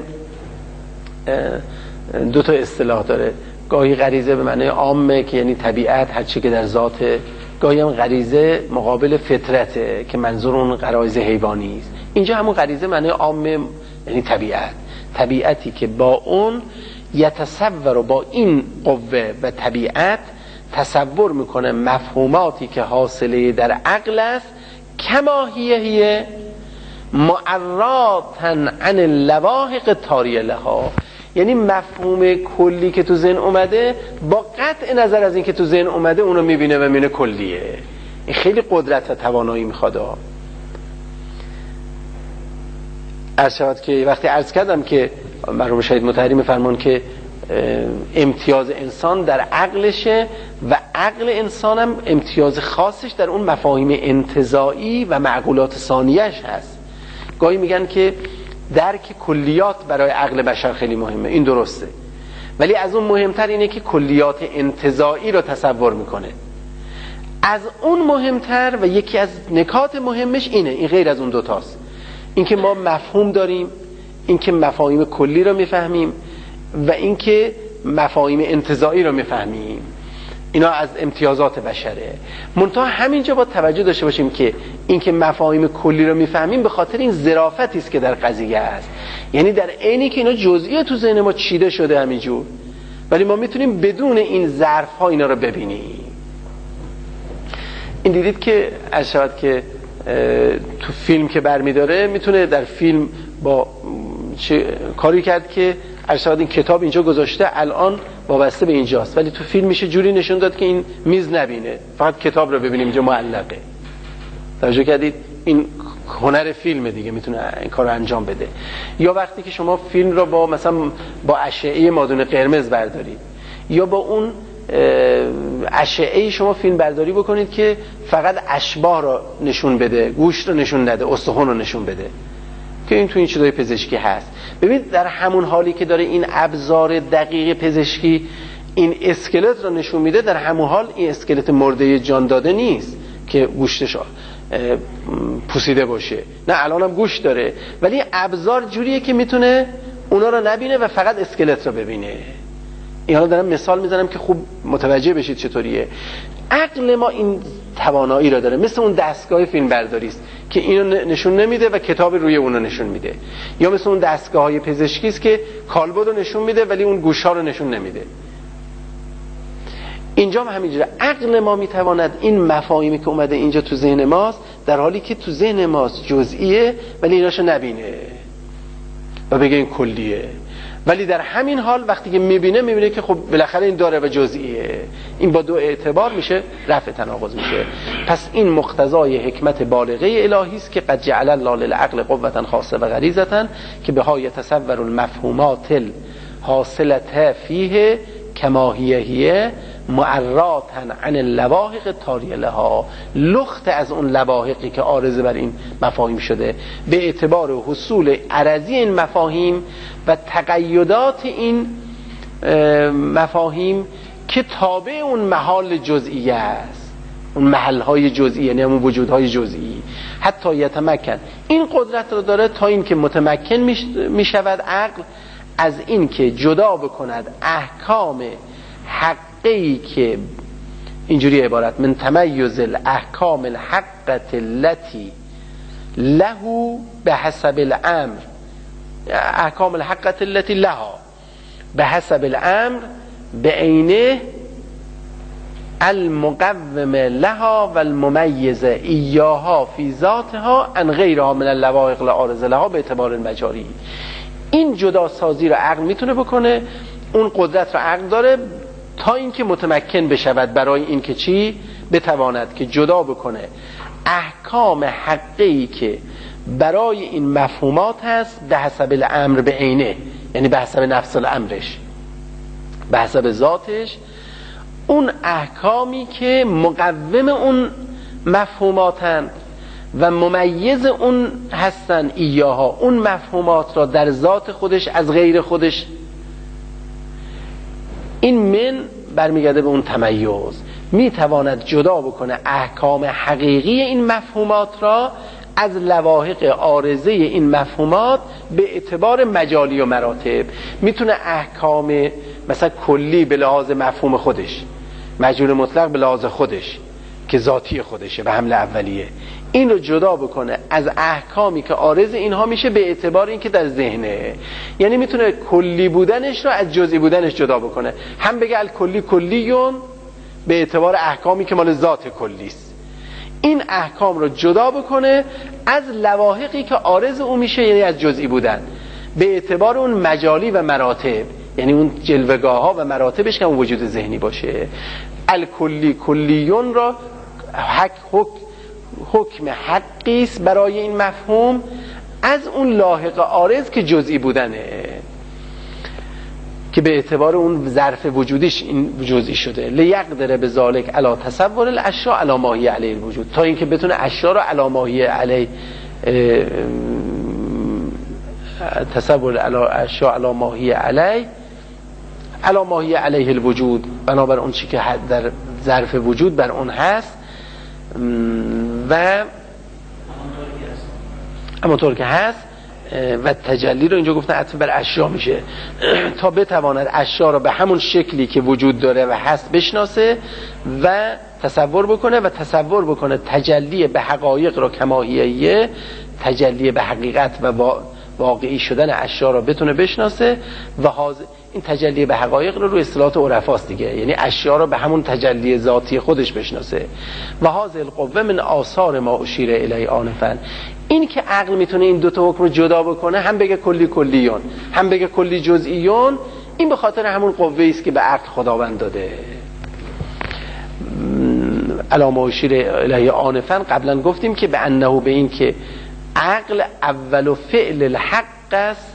دو تا اصطلاح داره، گاهی غریزه به معنی عامه که یعنی طبیعت، هر چی که در ذات، گاهی هم غریزه مقابل فطرته که منظور اون غرایز حیوانی است. اینجا همون غریزه معنی عامه یعنی طبیعت، طبیعتی که با اون یتصور و با این قوه و طبیعت تصور میکنه مفهوماتی که حاصله در عقل است، کما هیه هیه معراتن عن اللواحق طاریه لها، یعنی مفهوم کلی که تو ذهن اومده با قطع نظر از این که تو ذهن اومده اونو میبینه و میبینه کلیه. این خیلی قدرت و توانایی میخواد. عرض شود که وقتی عرض کردم که مرحوم شهید مطهری میفرمان که امتیاز انسان در عقلشه و عقل انسان هم امتیاز خاصش در اون مفاهیم انتزاعی و معقولات ثانیه‌اش هست. گاهی میگن که درک کلیات برای عقل بشر خیلی مهمه، این درسته، ولی از اون مهمتر اینه که کلیات انتزاعی رو تصور میکنه. از اون مهمتر و یکی از نکات مهمش اینه، این غیر از اون دوتاست، اینکه ما مفهوم داریم، اینکه مفاهیم کلی رو میفهمیم و اینکه مفاهیم انتزاعی رو میفهمیم. اینا از امتیازات بشره. منتها همینجا با توجه داشته باشیم که اینکه مفاهیم کلی رو میفهمیم به خاطر این ظرافتی است که در قضیه است، یعنی در عینی که اینا جزئیه تو ذهن ما چیده شده همینجور، ولی ما میتونیم بدون این ظرف ها اینا رو ببینیم. این دیدید که از شاید که تو فیلم که برمیداره میتونه در فیلم با چه کاری کرد که ارشاد این کتاب اینجا گذاشته الان وابسته به اینجاست، ولی تو فیلم میشه جوری نشون داد که این میز نبینه، فقط کتاب رو ببینیم اینجا معلقه. توجه کردید؟ این هنر فیلمه دیگه، میتونه این کار رو انجام بده. یا وقتی که شما فیلم رو با مثلا با اشعه مادون قرمز بردارید یا با اون اشعه شما فیلم برداری بکنید که فقط اشباح رو نشون بده، گوشت رو نشون نده، استخوان رو نشون بده، که این تو این چیزای پزشکی هست. ببینید در همون حالی که داره این ابزار دقیق پزشکی این اسکلت رو نشون میده، در همون حال این اسکلت مرده جان داده نیست که گوشتش پوسیده باشه، نه الان هم گوشت داره، ولی ابزار جوریه که میتونه اونا رو نبینه و فقط اسکلت رو ببینه. اینا دارم مثال میزنم که خوب متوجه بشید چطوریه. عقل ما این توانایی را داره، مثل اون دستگاه فیلم برداری است که اینو نشون نمیده و کتاب روی اونو نشون میده، یا مثل اون دستگاه های پزشکی است که کالبد رو نشون میده ولی اون گوشا رو نشون نمیده. اینجا هم همینجوره، عقل ما میتواند این مفاهیمی که اومده اینجا تو ذهن ماست، در حالی که تو ذهن ماست جزئیه ولی ایناشو نبینه و بگه این کلیه، ولی در همین حال وقتی که میبینه میبینه که خب بالاخره این داره و جزئیه. این با دو اعتبار میشه رفع تناقض میشه. پس این مقتضای حکمت بالغه الهی است که قد جعل الله للعقل قوة خاصه و غریزة که بها یتصور المفهومات الحاصلة فیه کما هی هی معراتا عن اللواحق الطاریة لها، لخت از اون لواحقی که عارضه بر این مفاهیم شده به اعتبار حصول عرضی این مفاهیم و تقیدات این مفاهیم که تابع اون محال جزئیه است، اون محلهای جزئی، یعنی اون وجودهای جزئی. حتی یتمکن، این قدرت رو داره تا این که متمکن می شود عقل از این که جدا بکند احکام حقی که اینجوری عبارت من تمیز الاحکام الحقت التي له به حسب الامر، احکام الحقت التي لها به حسب الامر به عینه المقوم لها و الممیز ایاها فی ذاتها ان غیرها من اللواحق العارضه لها به اعتبار المجاری. این جدا سازی رو عقل میتونه بکنه، اون قدرت رو عقل داره تا اینکه متمکن بشود برای این که چی بتواند که جدا بکنه احکام حقی که برای این مفهومات هست به حسب الامر به عینه، یعنی به حسب نفس الامرش، به حسب ذاتش، اون احکامی که مقوم اون مفهوماتن و ممیز اون هستن ایاها، اون مفهومات را در ذات خودش از غیر خودش. این من برمیگرده به اون تمیز، میتواند جدا بکنه احکام حقیقی این مفهومات را از لواحق عارضه این مفهومات به اعتبار مجالی و مراتب. میتونه احکام مثلا کلی به لحاظ مفهوم خودش، مجهول مطلق به لحاظ خودش که ذاتی خودشه و حمل اولیه، این رو جدا بکنه از احکامی که عارض اینها میشه به اعتبار این که در ذهنه. یعنی میتونه کلی بودنش رو از جزئی بودنش جدا بکنه، هم بگه الکلی کلیون به اعتبار احکامی که مال ذات کلی است، این احکام رو جدا بکنه از لواحقی که عارض اون میشه، یعنی از جزئی بودن به اعتبار اون مجالی و مراتب، یعنی اون جلوگاه ها و مراتبش که اون وجود ذهنی باشه. الکلی کلیون را حق حکم حکم حقی است برای این مفهوم از اون لاحق عارض که جزئی بودنه. که به اعتبار اون ظرف وجودیش این جزئی شده. لیقدر به ذالک علی تصور الاشیاء علی ما هی علیه الوجود، تا اینکه بتونه اشیاء رو علی ما هی علیه تصور علی اشیاء علی ما هی علیه علی ما هی علیه الوجود، بنابر اون چی که در ظرف وجود بر اون هست و همونطور که هست و تجلی رو اینجا گفتن عطف بر اشیا میشه تا بتواند اشیا رو به همون شکلی که وجود داره و هست بشناسه و تصور بکنه و تصور بکنه تجلی به حقایق رو کماهیه، تجلی به حقیقت و واقعی شدن اشیا رو بتونه بشناسه و حاضر این تجلی به حقایق رو روی اصطلاحات عرفاست دیگه، یعنی اشیا رو به همون تجلی ذاتی خودش بشناسه. و هذه القوه من آثار ما اشیر الیه آنفا، این که عقل میتونه این دوتا حکم رو جدا بکنه، هم بگه کلی کلیون هم بگه کلی جزئیون، این به خاطر همون قوه است که به عقل خداوند داده. الا ما اشیر الیه آنفا قبلا گفتیم که به انه، به این که عقل اول و فعل الحق است.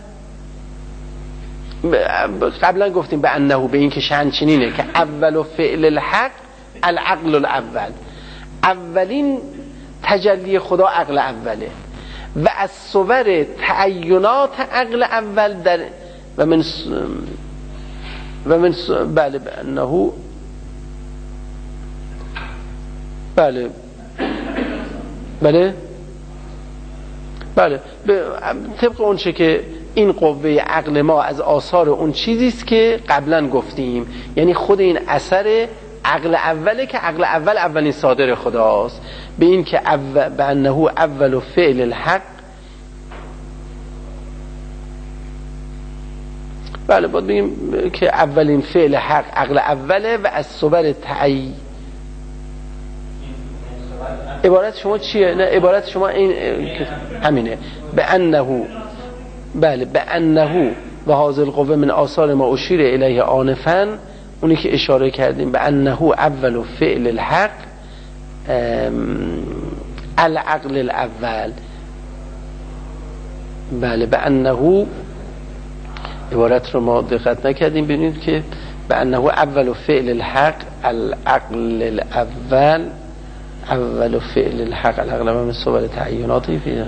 قبلا گفتیم به انه، به این که شأن چنینه که اول و فعل الحق العقل الاول، اولین تجلی خدا عقل اوله و از صور تعینات عقل اول در و من و من بله به انه بله بله بله طبق اون چه که این قوه عقل ما از آثار اون چیزی است که قبلا گفتیم، یعنی خود این اثر عقل اوله که عقل اول اولین صادر خداست. به این که اول به انه اول و فعل الحق، بله باید بگیم که اولین فعل حق عقل اوله و از صور تعیین. عبارت شما چیه؟ نه عبارت شما این همینه، به انه بله به انه و هذه القوه من آثار ما اشیر الیه آنفا، اونی که اشاره کردیم به انه اول و فعل الحق العقل الاول. بله به انه، عبارت رو ما دقت نکردیم، ببینید که به انه اول و فعل الحق العقل الاول، اول و فعل الحق العقل الاول من صور تعیناتی فی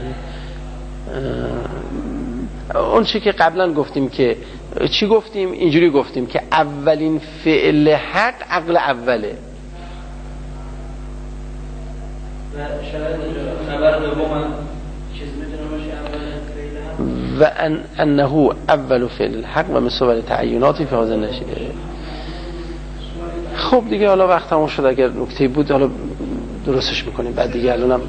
اون چی که قبلا گفتیم که چی گفتیم؟ اینجوری گفتیم که اولین فعل حق عقل اوله و ان انه اول فعل الحق و من صور تعیناتی فی هذا النشأ. خب دیگه حالا وقت تموم شد، اگر نکته بود حالا درستش میکنیم بعد دیگه. الانم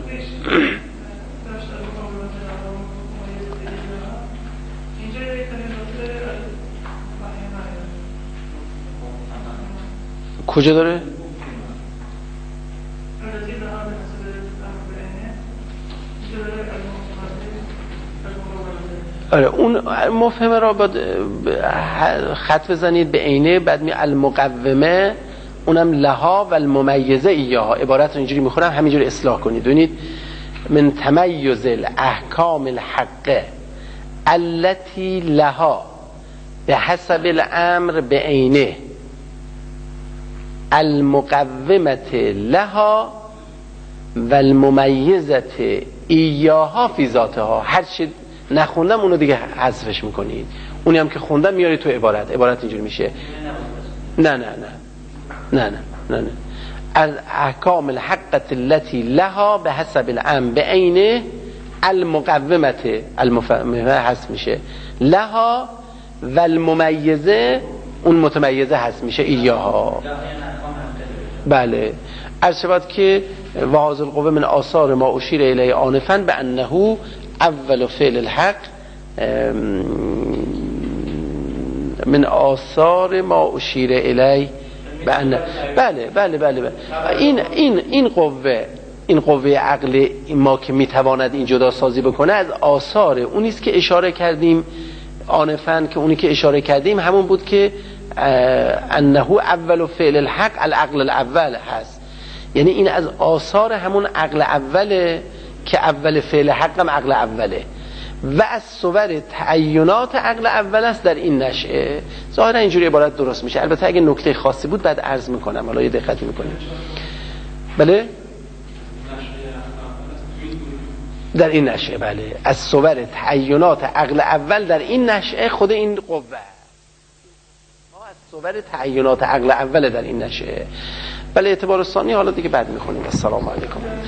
کجا داره؟ آره اون مفهمه را باید خط بزنید به عینه، بعد می المقومه اونم لها و الممیزه ایاها، عبارت رو اینجوری میخونم همینجوری اصلاح کنید. ببینید من تمیز الاحکام الحقه التي لها به حسب الامر به عینه المقومت لها و الممیزت ایاها فی ذاتها. هر چی نخوندم اونو دیگه حذفش میکنید، اونی هم که خوندم میاری تو عبارت. عبارت اینجوری میشه نه نه نه نه نه نه نه الاحکام الحقه التي لها به حسب الامر به عینه المقومت المفهمه حذف میشه لها و الممیزه اون متمیزه هست میشه ایاها. بله عرض شود که و هذه القوه من آثار ما اشیر الیه آنفا به انه اول فعل الحق من آثار ما اشیر الیه به انه. بله بله بله, بله. این این این قوه این قوه عقل ما که میتواند این جدا سازی بکنه از آثار اونی است که اشاره کردیم آنفن، که اونی که اشاره کردیم همون بود که انه اول فعل الحق العقل الاول هست، یعنی این از آثار همون عقل اوله که اول فعل حق هم عقل اوله و از صور تعینات عقل اول است در این نشأه. ظاهرا اینجوری عبارت درست میشه، البته اگه نکته خاصی بود بعد عرض میکنم، حالا یه دقتی میکنیم. بله در این نشأه، بله از صور تعینات عقل اول در این نشأه، خود این قوه از صور تعینات عقل اول در این نشأه. بله اعتبار ثانی حالا دیگه بعد میخونیم. السلام علیکم.